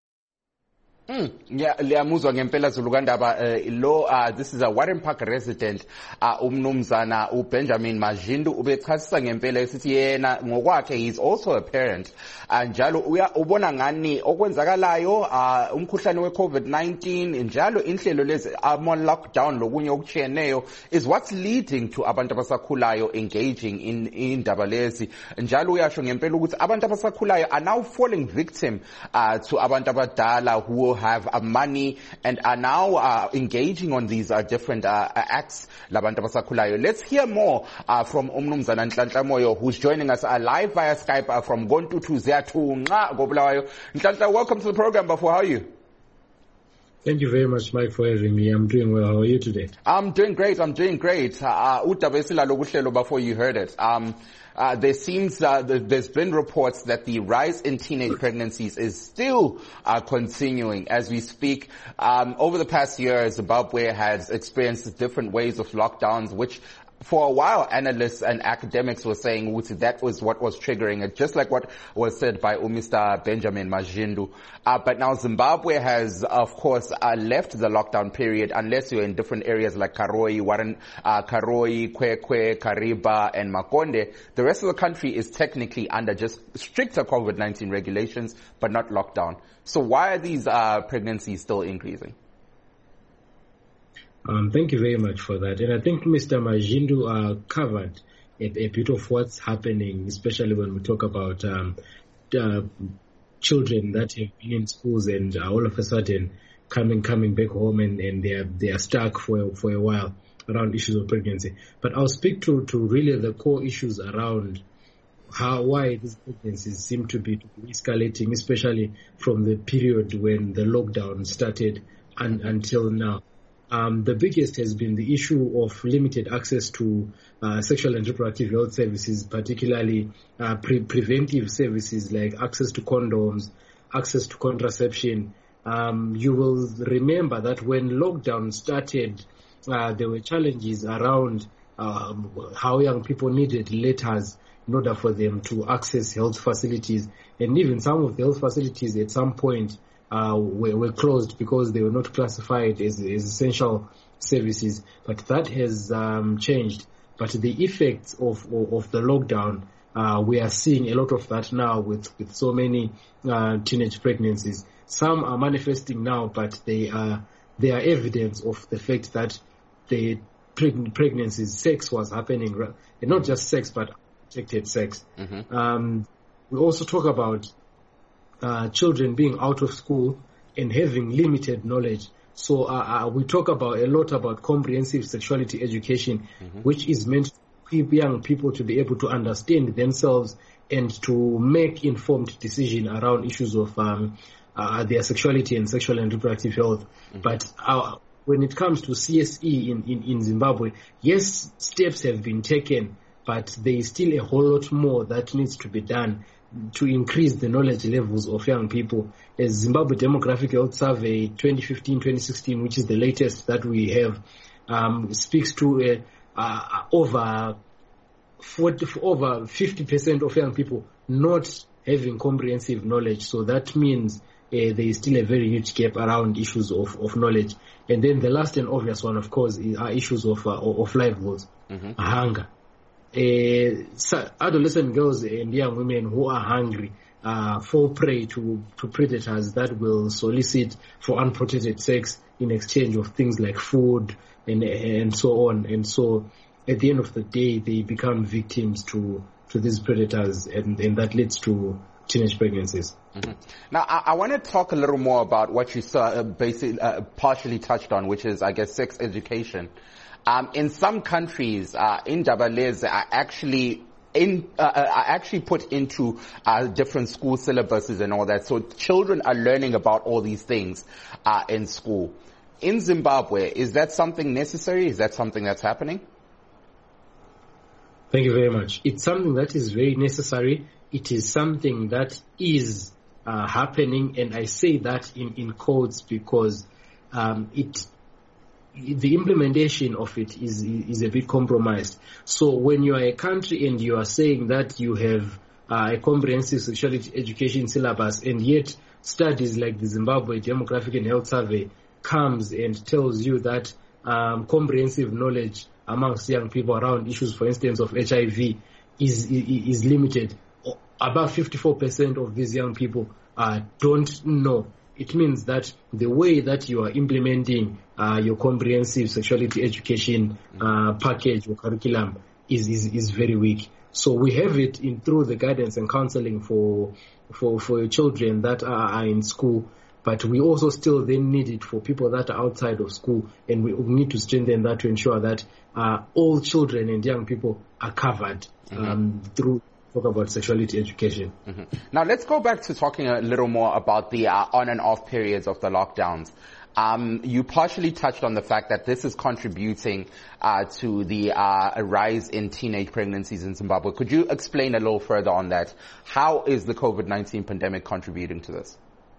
Mm, yeah, liyamuzwa ngempela Zulukandaba uh, lo uh, this is a Warren Park resident uh, umnumzana uBenjamin Majindu ubechasisa ngempela esithi yena ngokwakhe he is also a parent njalo uya ubona ngani okwenzakalayo uh, umkhuhlane we COVID nineteen njalo inhlelo lezi ama lockdown lokunye okucheneyo is what's leading to abantu abasakhulayo engaging in indaba lezi, njalo uyasho ngempela ukuthi abantu abasakhulayo are now falling victim uh, to abantu abadala who still have uh, money and are now uh, engaging on these uh, different uh, acts. Let's hear more uh, from Umnumzana Nhlanhla Moyo, who's joining us uh, live via Skype uh, from Gontu to Zeatu. Nhlanhla, welcome to the program. Before, how are you? Thank you very much, Mike, for having me. I'm doing well. How are you today? I'm doing great. I'm doing great. Uh, before you heard it. Um, uh, there seems, uh, there's been reports that the rise in teenage pregnancies is still, uh, continuing as we speak. Um, over the past year, Zimbabwe has experienced different waves of lockdowns, which for a while, analysts and academics were saying that was what was triggering it, just like what was said by Mister Benjamin Majindu. Uh, but now Zimbabwe has, of course, uh, left the lockdown period, unless you're in different areas like Karoi, Warren, uh, Karoi, Kwekwe, Kariba, and Makonde. The rest of the country is technically under just stricter COVID nineteen regulations, but not lockdown. So why are these uh, pregnancies still increasing? Um, thank you very much for that. And I think Mister Majindu uh, covered a, a bit of what's happening, especially when we talk about um, uh, children that have been in schools and uh, all of a sudden coming coming back home and, and they are they are stuck for for a while around issues of pregnancy. But I'll speak to, to really the core issues around how why these pregnancies seem to be escalating, especially from the period when the lockdown started and until now. Um, the biggest has been the issue of limited access to uh, sexual and reproductive health services, particularly uh, pre- preventive services like access to condoms, access to contraception. Um, you will remember that when lockdown started, uh, there were challenges around um, how young people needed letters in order for them to access health facilities. And even some of the health facilities at some point Uh, were, were closed because they were not classified as, as essential services. But that has um, changed. But the effects of, of, of the lockdown, uh, we are seeing a lot of that now with, with so many uh, teenage pregnancies. Some are manifesting now, but they are, they are evidence of the fact that the preg- pregnancies, sex was happening, and not just sex, but unprotected sex. Mm-hmm. Um, we also talk about Uh, children being out of school and having limited knowledge. So uh, uh, we talk about a lot about comprehensive sexuality education, mm-hmm. which is meant to equip young people to be able to understand themselves and to make informed decision around issues of um, uh, their sexuality and sexual and reproductive health. Mm-hmm. But uh, when it comes to C S E in, in, in Zimbabwe, yes, steps have been taken, but there is still a whole lot more that needs to be done to increase the knowledge levels of young people. As Zimbabwe Demographic Health Survey twenty fifteen twenty sixteen, which is the latest that we have, um, speaks to uh, uh, over forty, over fifty percent of young people not having comprehensive knowledge. So that means uh, there is still a very huge gap around issues of, of knowledge. And then the last and obvious one, of course, are issues of uh, of livelihoods, mm-hmm. hunger. Uh, adolescent girls and young women who are hungry uh, fall prey to, to predators that will solicit for unprotected sex in exchange of things like food and and so on. And so at the end of the day, they become victims to, to these predators, and, and that leads to teenage pregnancies. Mm-hmm. Now, I, I want to talk a little more about what you saw, uh, basically, uh, partially touched on, which is, I guess, sex education. Um, in some countries, uh, in Jabalese are actually in, uh, are actually put into, uh, different school syllabuses and all that. So children are learning about all these things, uh, in school. In Zimbabwe, is that something necessary? Is that something that's happening? Thank you very much. It's something that is very necessary. It is something that is, uh, happening. And I say that in, in quotes because, um, it, the implementation of it is is a bit compromised. So when you are a country and you are saying that you have uh, a comprehensive sexuality education syllabus, and yet studies like the Zimbabwe Demographic and Health Survey comes and tells you that um, comprehensive knowledge amongst young people around issues, for instance, of H I V is is, is limited. About fifty-four percent of these young people uh, don't know. It means that the way that you are implementing uh, your comprehensive sexuality education uh, package or curriculum is, is is very weak. So we have it in through the guidance and counseling for for for children that are, are in school. but we also still then need it for people that are outside of school, and we need to strengthen that to ensure that uh, all children and young people are covered um, mm-hmm. through talk about sexuality education. Mm-hmm. Now let's go back to talking a little more about the uh, on and off periods of the lockdowns. Um, you partially touched on the fact that this is contributing uh, to the uh, rise in teenage pregnancies in Zimbabwe. Could you explain a little further on that? How is the COVID nineteen pandemic contributing to this?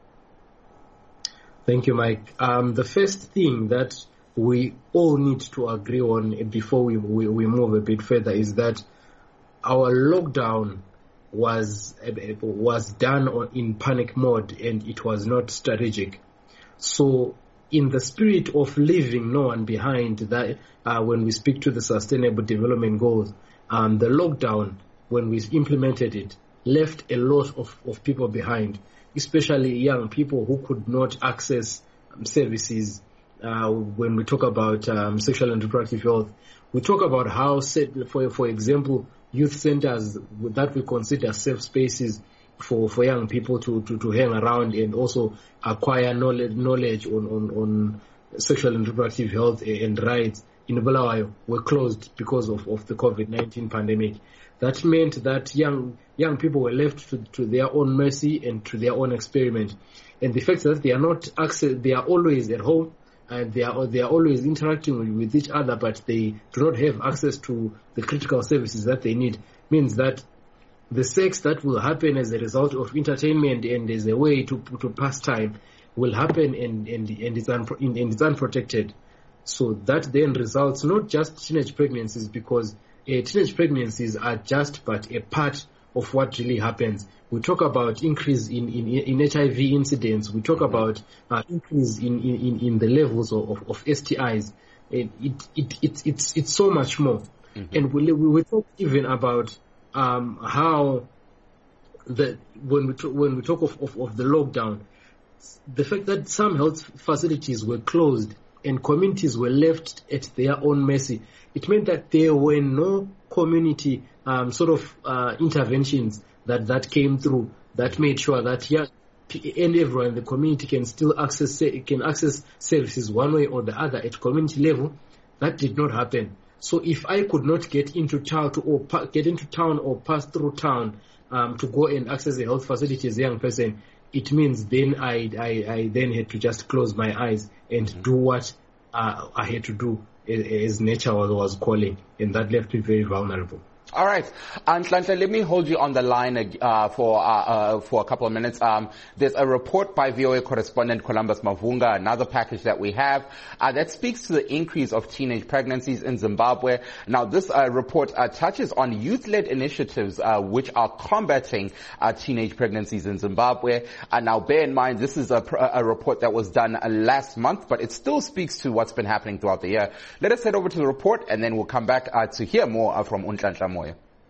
Thank you, Mike. Um, the first thing that we all need to agree on before we, we, we move a bit further is that our lockdown was was done in panic mode, and it was not strategic. So, in the spirit of leaving no one behind, that uh, when we speak to the Sustainable Development Goals, um, the lockdown, when we implemented it, left a lot of, of people behind, especially young people who could not access um, services. Uh, when we talk about um, sexual and reproductive health, we talk about how, for for example, youth centers that we consider safe spaces for, for young people to, to, to hang around and also acquire knowledge, knowledge on, on, on sexual and reproductive health and rights in Bulawayo were closed because of, of the COVID nineteen pandemic. That meant that young young people were left to, to their own mercy and to their own experiment. And the fact that they are not access, they are always at home, and they are they are always interacting with, with each other, but they do not have access to the critical services that they need, means that the sex that will happen as a result of entertainment and as a way to to pass time will happen, and and, and, it's, un, and it's unprotected. So that then results not just teenage pregnancies, because uh, teenage pregnancies are just but a part of what really happens. We talk about increase in, in, in H I V incidents. We talk about uh, increase in, in, in the levels of, of, of S T Is. It, it, it, it, it's, it's so much more. Mm-hmm. And we, we talk even about um, how the when we talk, when we talk of, of, of the lockdown, the fact that some health facilities were closed and communities were left at their own mercy, it meant that there were no community um, sort of uh, interventions that, that came through that made sure that yeah, and everyone in the community can still access can access services one way or the other at community level. That did not happen. So if I could not get into town to, or pa- get into town or pass through town um, to go and access a health facility as a young person, it means then I, I, I then had to just close my eyes and mm-hmm. do what uh, I had to do as nature was calling, and that left me very vulnerable. All right, Nhlanhla, let me hold you on the line uh, for uh, uh, for a couple of minutes. Um, there's a report by V O A correspondent Columbus Mavunga, another package that we have uh, that speaks to the increase of teenage pregnancies in Zimbabwe. Now, this uh, report uh, touches on youth-led initiatives uh, which are combating uh, teenage pregnancies in Zimbabwe. Uh, now, bear in mind, this is a, a report that was done uh, last month, but it still speaks to what's been happening throughout the year. Let us head over to the report, and then we'll come back uh, to hear more uh, from Nhlanhla Moyo.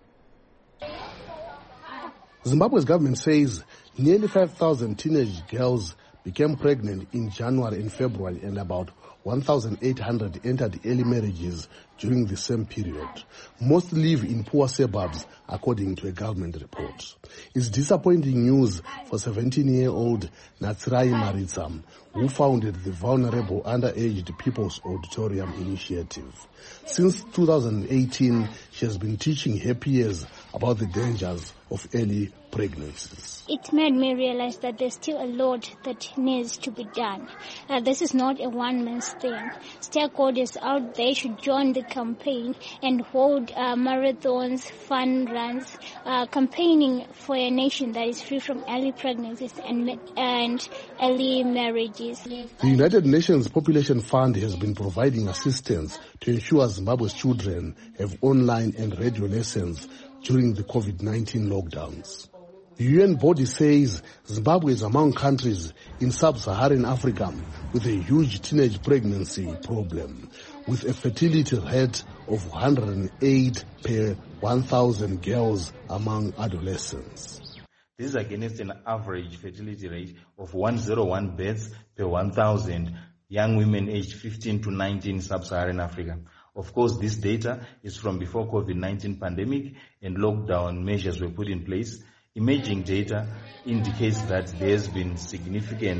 Zimbabwe's government says nearly five thousand teenage girls became pregnant in January and February, and about one thousand eight hundred entered early marriages during the same period. Most live in poor suburbs, according to a government report. It's disappointing news for seventeen-year-old Natsirai Maritsam, who founded the Vulnerable Underaged People's Auditorium Initiative. Since two thousand eighteen, she has been teaching her peers about the dangers of early pregnancies. It made me realize that there's still a lot that needs to be done. Uh, this is not a one-man's thing. Stakeholders out there should join the campaign and hold uh, marathons, fun runs, uh, campaigning for a nation that is free from early pregnancies and, and early marriages. The United Nations Population Fund has been providing assistance to ensure Zimbabwe's children have online and radio lessons during the COVID nineteen lockdowns. The U N body says Zimbabwe is among countries in sub-Saharan Africa with a huge teenage pregnancy problem, with a fertility rate of one hundred eight per one thousand girls among adolescents. This is against an average fertility rate of one hundred one births per one thousand young women aged fifteen to nineteen in sub-Saharan Africa. Of course, this data is from before COVID nineteen pandemic and lockdown measures were put in place. Emerging data indicates that there's been significant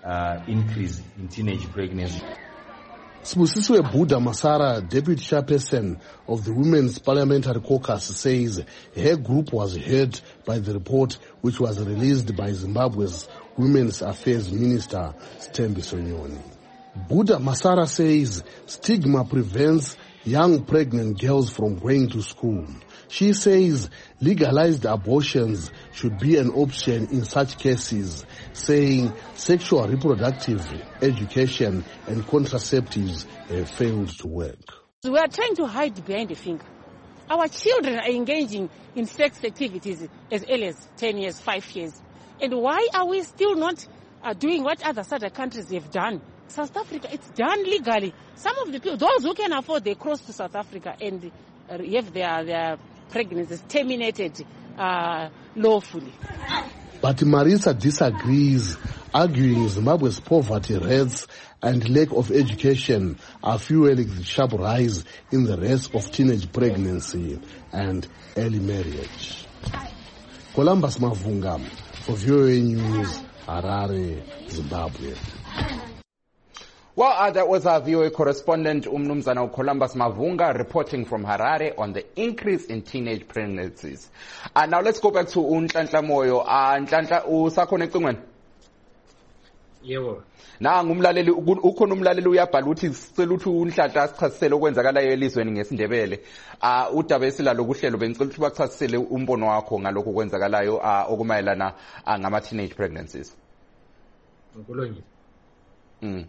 uh, increase in teenage pregnancy. Sibusisiwe Buddha Masara, deputy chairperson of the Women's Parliamentary Caucus, says her group was heard by the report which was released by Zimbabwe's Women's Affairs Minister Stembi Sonyoni. Buddha Masara says stigma prevents young pregnant girls from going to school. She says legalized abortions should be an option in such cases, saying sexual reproductive education and contraceptives have failed to work. We are trying to hide behind the finger. Our children are engaging in sex activities as early as ten years, five years. And why are we still not uh, doing what other other countries have done? South Africa, it's done legally. Some of the people, those who can afford, they cross to South Africa and uh, have their, their pregnancies terminated uh, lawfully. But Marisa disagrees, arguing Zimbabwe's poverty rates and lack of education are fueling the sharp rise in the rates of teenage pregnancy and early marriage. Columbus Mavunga for V O A News, Harare, Zimbabwe. Well, uh, that was our V O A correspondent, Umnumzana Columbus Mavunga, reporting from Harare on the increase in teenage pregnancies. Uh, now let's go back to Unhlanhla Moyo. Uh, Nhlanhla, usakhona ecingweni? Yebo. Na ngumlaleli ukhona umlaleli uyabhala ukuthi sicela ukuthi uNhlanhla asichasisele okwenzakalayo elizweni ngesindebele. Ah uh, udaba esilalo kuhlelo bengicela ukuthi bachasisele umbono wakho ngalokho kwenzakalayo uh, okumayelana uh, ngama teenage pregnancies. Nkulonye. Mm.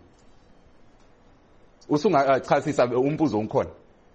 Usungachasisa umbuzo onkhona.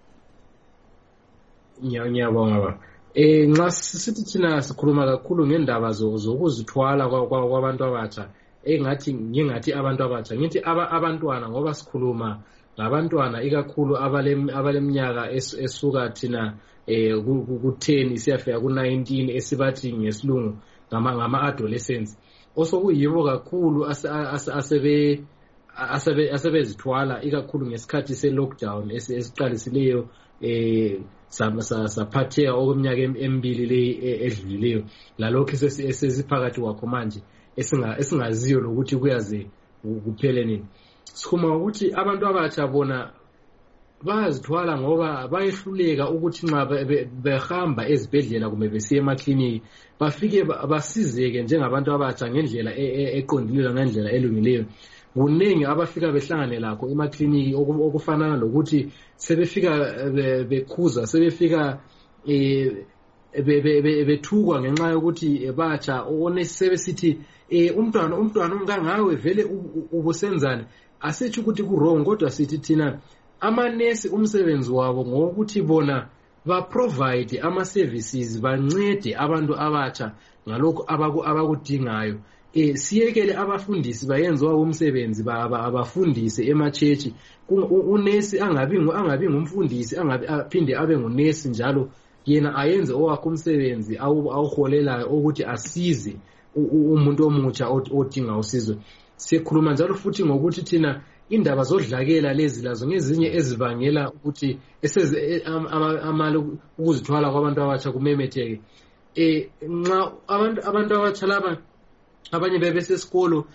Ngiyabonga ba. Eh nxa sithi thina sikhuluma kakhulu ngendaba zokuzithwala kwabantu abatsha. Engathi ngingathi abantu abatsha ngithi abantwana ngoba sikhuluma ngabantwana ikakhulu abaleminyaka esuka thina eh ku ten isiyafika ku nineteen esibathi ngesilungu ngama ngama adolescents osokuyibo kakhulu asebe asebe asebezithwala ikakhulu ngesikhathi se lockdown esiqalisileyo eh saphatheka okweminyaka emibili le edlulileyo lalokho sesiphakathi wakho manje esinga esingaziyo lokuthi kuyaze kuphele nini. Sikhuma ukuthi abantu abatsha bona bazithwala ngoba bayehluleka ukuthi nxa behamba ezibhedlela kumbe besiye emakliniki bafike basizeke njengabantu abatsha ngendlela eqondileyo ngendlela elungileyo. Kuningi abafika behlangane lakho emakliniki okufanana lokuthi sebefika bekhuza sebefika eh bethukwa ngenxa yokuthi batsha onesebesithi eh umntwana umntwana ungangawe vele ubusenzana asithi ukuthi ku wrong kodwa sithi thina amanesi umsebenzi wabo ngokuthi bona ba provide ama services bancede abantu abatsha ngalokho abakudingayo. Eh siyekele abafundisi bayenze umsebenzi abafundise emachechi unesi angabi angabi ngumfundisi angabi aphinde abe ngunesi njalo yena ayenze owakho umsebenzi awuholelayo ukuthi asize umuntu omutsha odinga usizo. Sikhuluma njalo futhi ngokuthi thina indaba zodlakela lezi lazo ngezinye ezivangela ukuthi eseze amalo ukuzithwala kwabantu abatsha kumemetheke. Eh nxa abantu abantu abatsha laba abanye bebesesikolo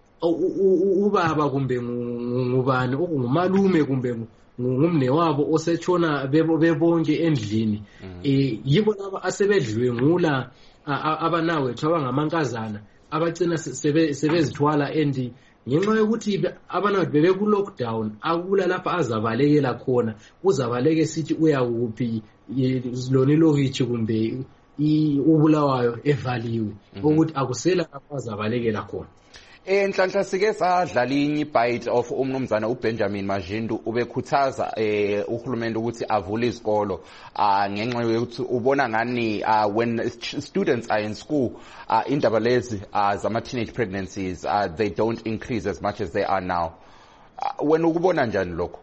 ubaba kumbe ngubani okungumalume kumbe ngumne wabo osetshona bebonke endlini eh yibo laba asebedlwengula abanawe thaba ngamankazana abagcina sebezithwala endi ngenxa yokuthi abanawe bebe ku lockdown akula lapha azabalekela khona uzabaleke sithi uya kuphi loni lokithi kumbe ubulawayo evaliwe ukuthi akusela lapha azabalekela khona. Enhlanhla sike sadlala inye bite of umnumzana uBenjamin Majindu ubekhuthaza eh uhulumende ukuthi avule izikolo ah ngenxa yokuthi ubona ngani uh, when students are in school uh, indaba lezi uh, zama teenage pregnancies uh, they don't increase as much as they are now. Uh, wena ukubona njani lokho?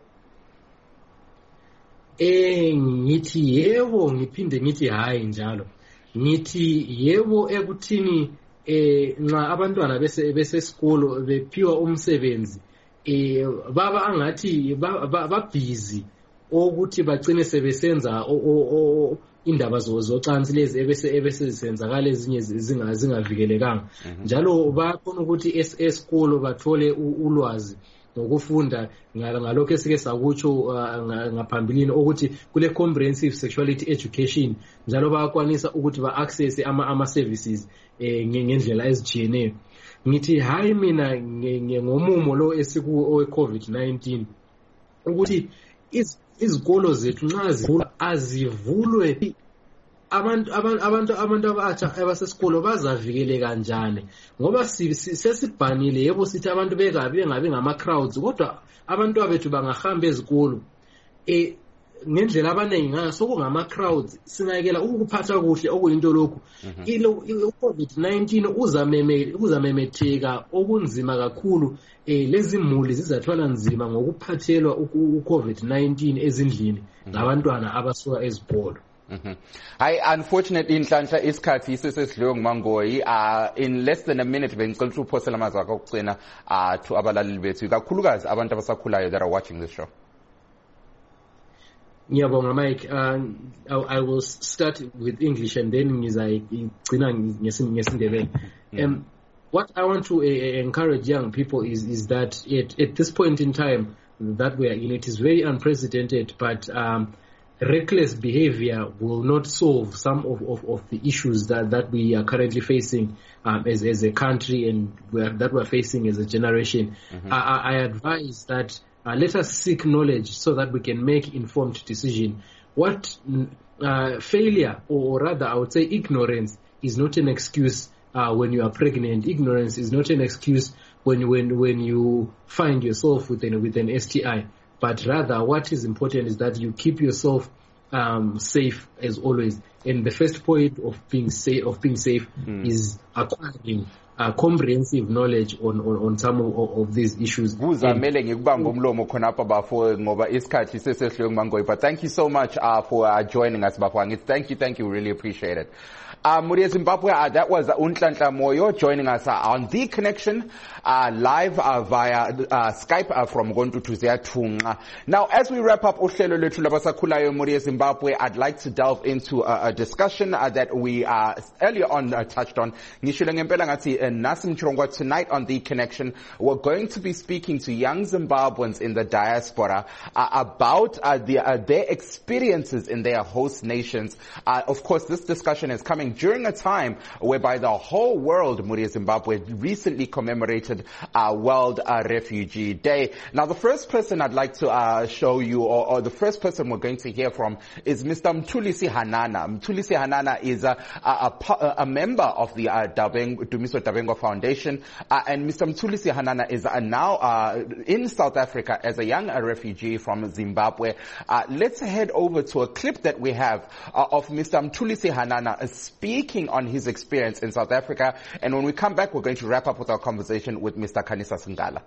Eh ngithi yebo ngiphinde ngithi hayi njalo. Ngithi yebo ekuthini eh nxa abantwana bese besesikolo bephiwa umsebenzi eh baba angathi ba busy ukuthi bagcine sebesenza indaba zocansi lezi ebese ebese zisenzakala ezinye zingavikelekanga njalo bayakhona ukuthi esikolo bathole ulwazi ngokufunda ngalokho esike sakutsho ngaphambilini ukuthi kule comprehensive sexuality education njalo bayakwanisa ukuthi ba-access ama-services ngendlela ezijiyeneyo. Ngithi hayi mina ngomumo lo esikuwo owe-COVID nineteen ukuthi izikolo zethu nxa zivulwa azivulwe abantu abantu abantu abatsha abasesikolo bazavikeleka kanjani ngoba sesibhanile yebo sithi abantu bekabi bengabe ngama crowds kodwa abantu abethu bangahamba ezikolo eh ngendlela abaningi ngayo sokungama crowds singayekela ukuphatha kuhle okuyinto lokhu i-COVID nineteen uzameme uzamemetheka okunzima kakhulu eh lezi muli zizathwala nzima ngokuphathelwa u-COVID nineteen ezindlini ngabantwana abasuka ezikolo. Mm-hmm. I unfortunately inhlanhla isikhathi isesedliwe nguMangoyi. Uh in less than a minute bengicela ukuthi uphosela amazwi akho okugcina uh to abalaleli bethu ikakhulukazi abantu abasakhulayo that are watching this show. Ngiyabonga Mike. uh, I, I will start with English and then ngizayigcina ngesindebele. um what I want to uh, encourage young people is is that at, at this point in time that we are in, it is very unprecedented, but um reckless behavior will not solve some of, of, of the issues that, that we are currently facing um, as, as a country and we are, that we're facing as a generation. Mm-hmm. I, I advise that uh, let us seek knowledge so that we can make informed decision. What uh, failure, or rather I would say ignorance, is not an excuse uh, when you are pregnant. Ignorance is not an excuse when, when, when you find yourself with an, with an S T I. But rather, what is important is that you keep yourself um, safe as always. And the first point of being safe, of being safe, mm. is acquiring uh, comprehensive knowledge on on, on some of, of these issues. But thank you so much uh, for uh, joining us, Bafwangit. Thank you, thank you. We really appreciate it. Uh, Muria Zimbabwe, uh, that was uh, Unhlanhla Moyo joining us uh, on The Connection, uh, live uh, via uh, Skype uh, from Gontu to Ziatunga. Now, as we wrap up Uhlelo Lethu Labasakulayo Muria Zimbabwe, I'd like to delve into uh, a discussion uh, that we uh, earlier on uh, touched on. Nasim Chirongwa, tonight on The Connection, we're going to be speaking to young Zimbabweans in the diaspora uh, about uh, the, uh, their experiences in their host nations. Uh, of course, this discussion is coming during a time whereby the whole world, Muria Zimbabwe, recently commemorated uh, World uh, Refugee Day. Now, the first person I'd like to uh, show you, or, or the first person we're going to hear from, is Mister Mthulisi Hanana. Mthulisi Hanana is a, a, a, a member of the uh, Dabengo, Dumiso Dabengo Foundation, uh, and Mister Mthulisi Hanana is uh, now uh, in South Africa as a young uh, refugee from Zimbabwe. Uh, let's head over to a clip that we have uh, of Mister Mthulisi Hanana speaking on his experience in South Africa. And when we come back, we're going to wrap up with our conversation with Mister Khanisa Singala.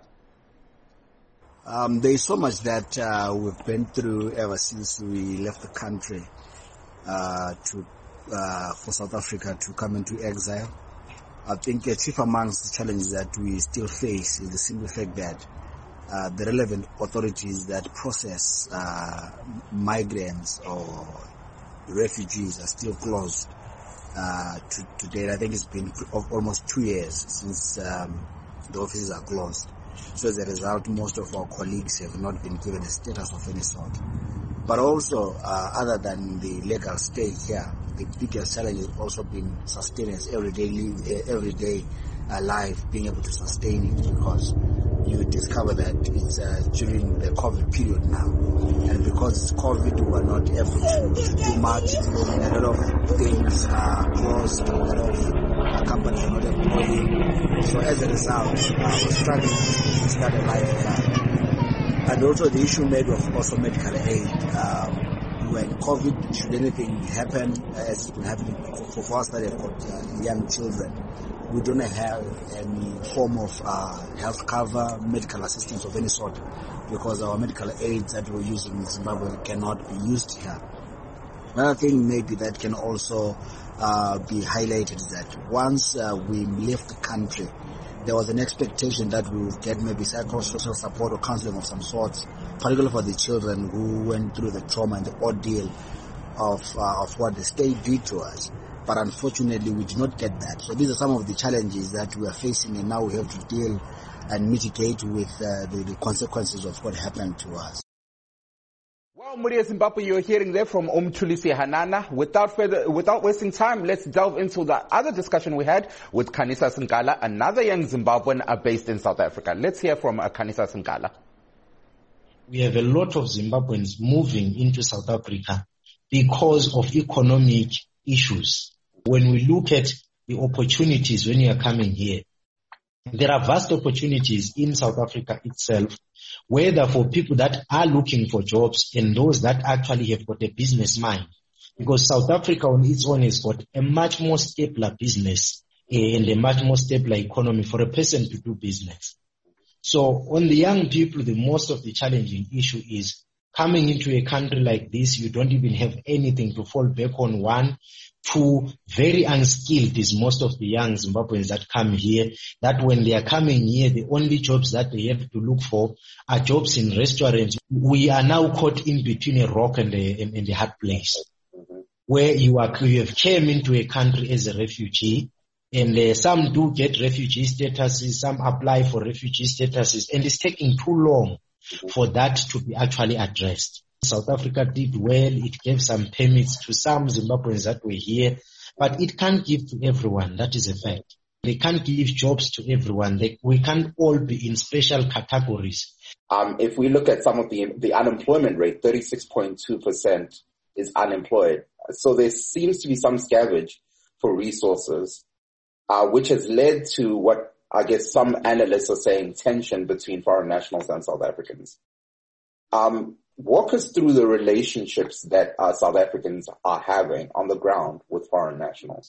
Um, there is so much that uh, we've been through ever since we left the country uh, to uh, for South Africa to come into exile. I think uh, chief amongst the challenges that we still face is the simple fact that uh, the relevant authorities that process uh, migrants or refugees are still closed. Uh, to, to date, I think it's been almost two years since um, the offices are closed. So as a result, most of our colleagues have not been given a status of any sort. But also, uh, other than the legal stay here, the biggest challenge has also been sustenance, everyday, everyday uh, life, being able to sustain it, because you discover that it's uh, during the COVID period now. And because it's COVID, we are not able to, to do much. A lot of things are closed, a lot of uh, companies are not employing. So as a result, uh, we're struggling to start a life here. And also the issue made of also medical aid. Um, when COVID, should anything happen, as it's been happening for, for us that have got uh, young children, we don't have any form of uh, health cover, medical assistance of any sort, because our medical aids that we're using in Zimbabwe cannot be used here. Another thing maybe that can also uh, be highlighted is that once uh, we left the country, there was an expectation that we would get maybe psychosocial support or counseling of some sorts, particularly for the children who went through the trauma and the ordeal of uh, of what the state did to us. But unfortunately, we did not get that. So these are some of the challenges that we are facing, and now we have to deal and mitigate with uh, the, the consequences of what happened to us. Well, Muria Zimbabwe, you're hearing there from Umtulisi Hanana. Without further, without wasting time, let's delve into the other discussion we had with Khanisa Sinkala, another young Zimbabwean uh, based in South Africa. Let's hear from uh, Khanisa Sinkala. We have a lot of Zimbabweans moving into South Africa because of economic issues. When we look at the opportunities when you are coming here, there are vast opportunities in South Africa itself, whether for people that are looking for jobs and those that actually have got a business mind. Because South Africa on its own has got a much more stabler business and a much more stabler economy for a person to do business. So on the young people, the most of the challenging issue is coming into a country like this, you don't even have anything to fall back on. One, two, very unskilled is most of the young Zimbabweans that come here, that when they are coming here, the only jobs that they have to look for are jobs in restaurants. We are now caught in between a rock and a, and a hard place, mm-hmm. where you are, you have came into a country as a refugee, and uh, some do get refugee statuses, some apply for refugee statuses, and it's taking too long for that to be actually addressed. South Africa did well. It gave some permits to some Zimbabweans that were here, but it can't give to everyone. That is a fact. They can't give jobs to everyone. They, we can't all be in special categories. Um, if we look at some of the the unemployment rate, thirty-six point two percent is unemployed. So there seems to be some scavenge for resources, uh, which has led to what I guess some analysts are saying tension between foreign nationals and South Africans. Um, walk us through the relationships that uh, South Africans are having on the ground with foreign nationals.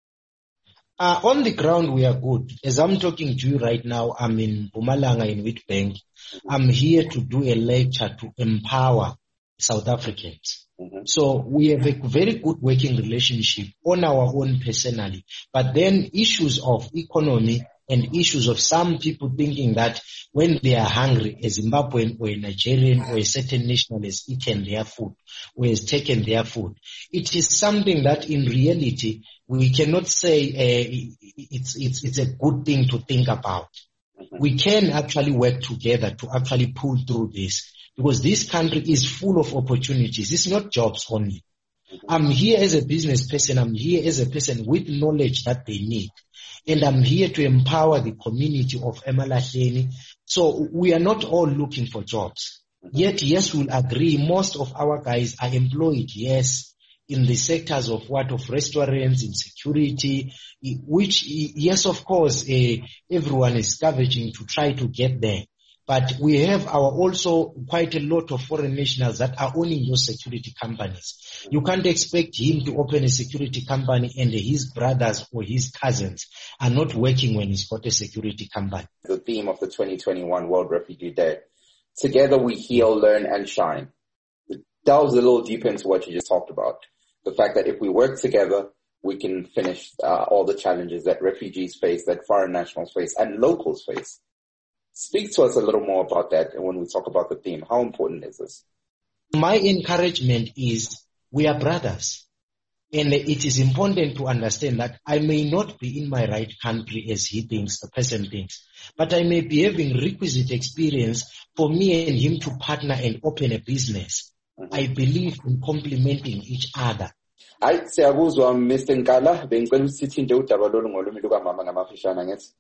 Uh, on the ground, we are good. As I'm talking to you right now, I'm in Mpumalanga in Witbank. Mm-hmm. I'm here to do a lecture to empower South Africans. Mm-hmm. So we have a very good working relationship on our own personally. But then issues of economy and issues of some people thinking that when they are hungry, a Zimbabwean or a Nigerian or a certain national has eaten their food or has taken their food. It is something that in reality we cannot say uh, it's, it's, it's a good thing to think about. Mm-hmm. We can actually work together to actually pull through this because this country is full of opportunities. It's not jobs only. Mm-hmm. I'm here as a business person. I'm here as a person with knowledge that they need. And I'm here to empower the community of Emalahleni. So we are not all looking for jobs. Yet, yes, we'll agree, most of our guys are employed, yes, in the sectors of what, of restaurants, in security, which, yes, of course, uh, everyone is scavenging to try to get there. But we have our also quite a lot of foreign nationals that are owning those security companies. You can't expect him to open a security company and his brothers or his cousins are not working when he's got a security company. The theme of the twenty twenty-one World Refugee Day, together we heal, learn, and shine. It delves a little deeper into what you just talked about. The fact that if we work together, we can finish uh, all the challenges that refugees face, that foreign nationals face, and locals face. Speak to us a little more about that when we talk about the theme. How important is this? My encouragement is we are brothers. And it is important to understand that I may not be in my right country as he thinks, the person thinks, but I may be having requisite experience for me and him to partner and open a business. Mm-hmm. I believe in complementing each other. Hayi siyakuzwa Mister Nkala, bengicela ukuthi nje udaba lolu ngolumi lukamama ngamafishana ngithi.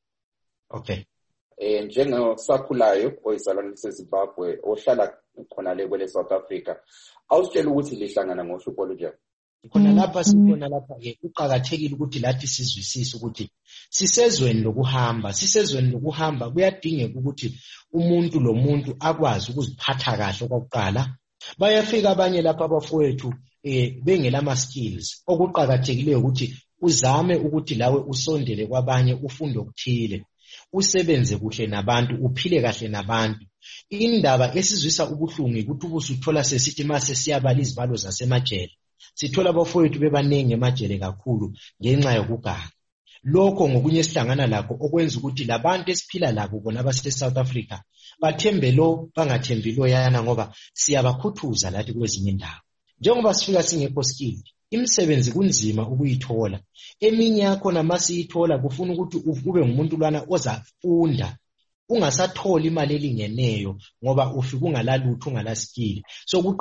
Okay. Eh njengosakhulayo oyizalwane seZimbabwe ohlala khona le kwele South Africa awusitshela ukuthi lihlangana ngohlupho olunjani. Khona lapha sikhona lapha ke uqhakathekile ukuthi lathi sizwisise ukuthi sisezweni lokuhamba sisezweni lokuhamba kuyadingeka ukuthi umuntu lo muntu akwazi ukuziphatha kahle okokuqala. Bayafika abanye lapha abafowethu eh bengelama skills okuqhakathekileyo ukuthi uzame ukuthi lawe usondele kwabanye ufunde ukuthile. Usebenze kuhle nabantu, uphile kahle nabantu. Indaba esizwisa ubuhlungu ukuthi ubusuthola sesithi mase siyabala izibalo zasemajele. Sithola abafowethu bebanenge emajele kakhulu ngenxa yokuganga. Lokho ngokunye sihlangana lakho okwenza ukuthi labantu esiphila labo bona abase South Africa bathembe lo bangathembi lo yana ngoba siyabakhuthuza lathi kwezinye indawo. njengoba sifika singekho skilled imisebenzi kunzima ukuyithola. Eminye yakhona masiyithola kufuna ukuthi ube ngumuntu lwana ozafunda, ungasatholi imali elingeneyo ngoba ufika ungalalutho ungalaskili. So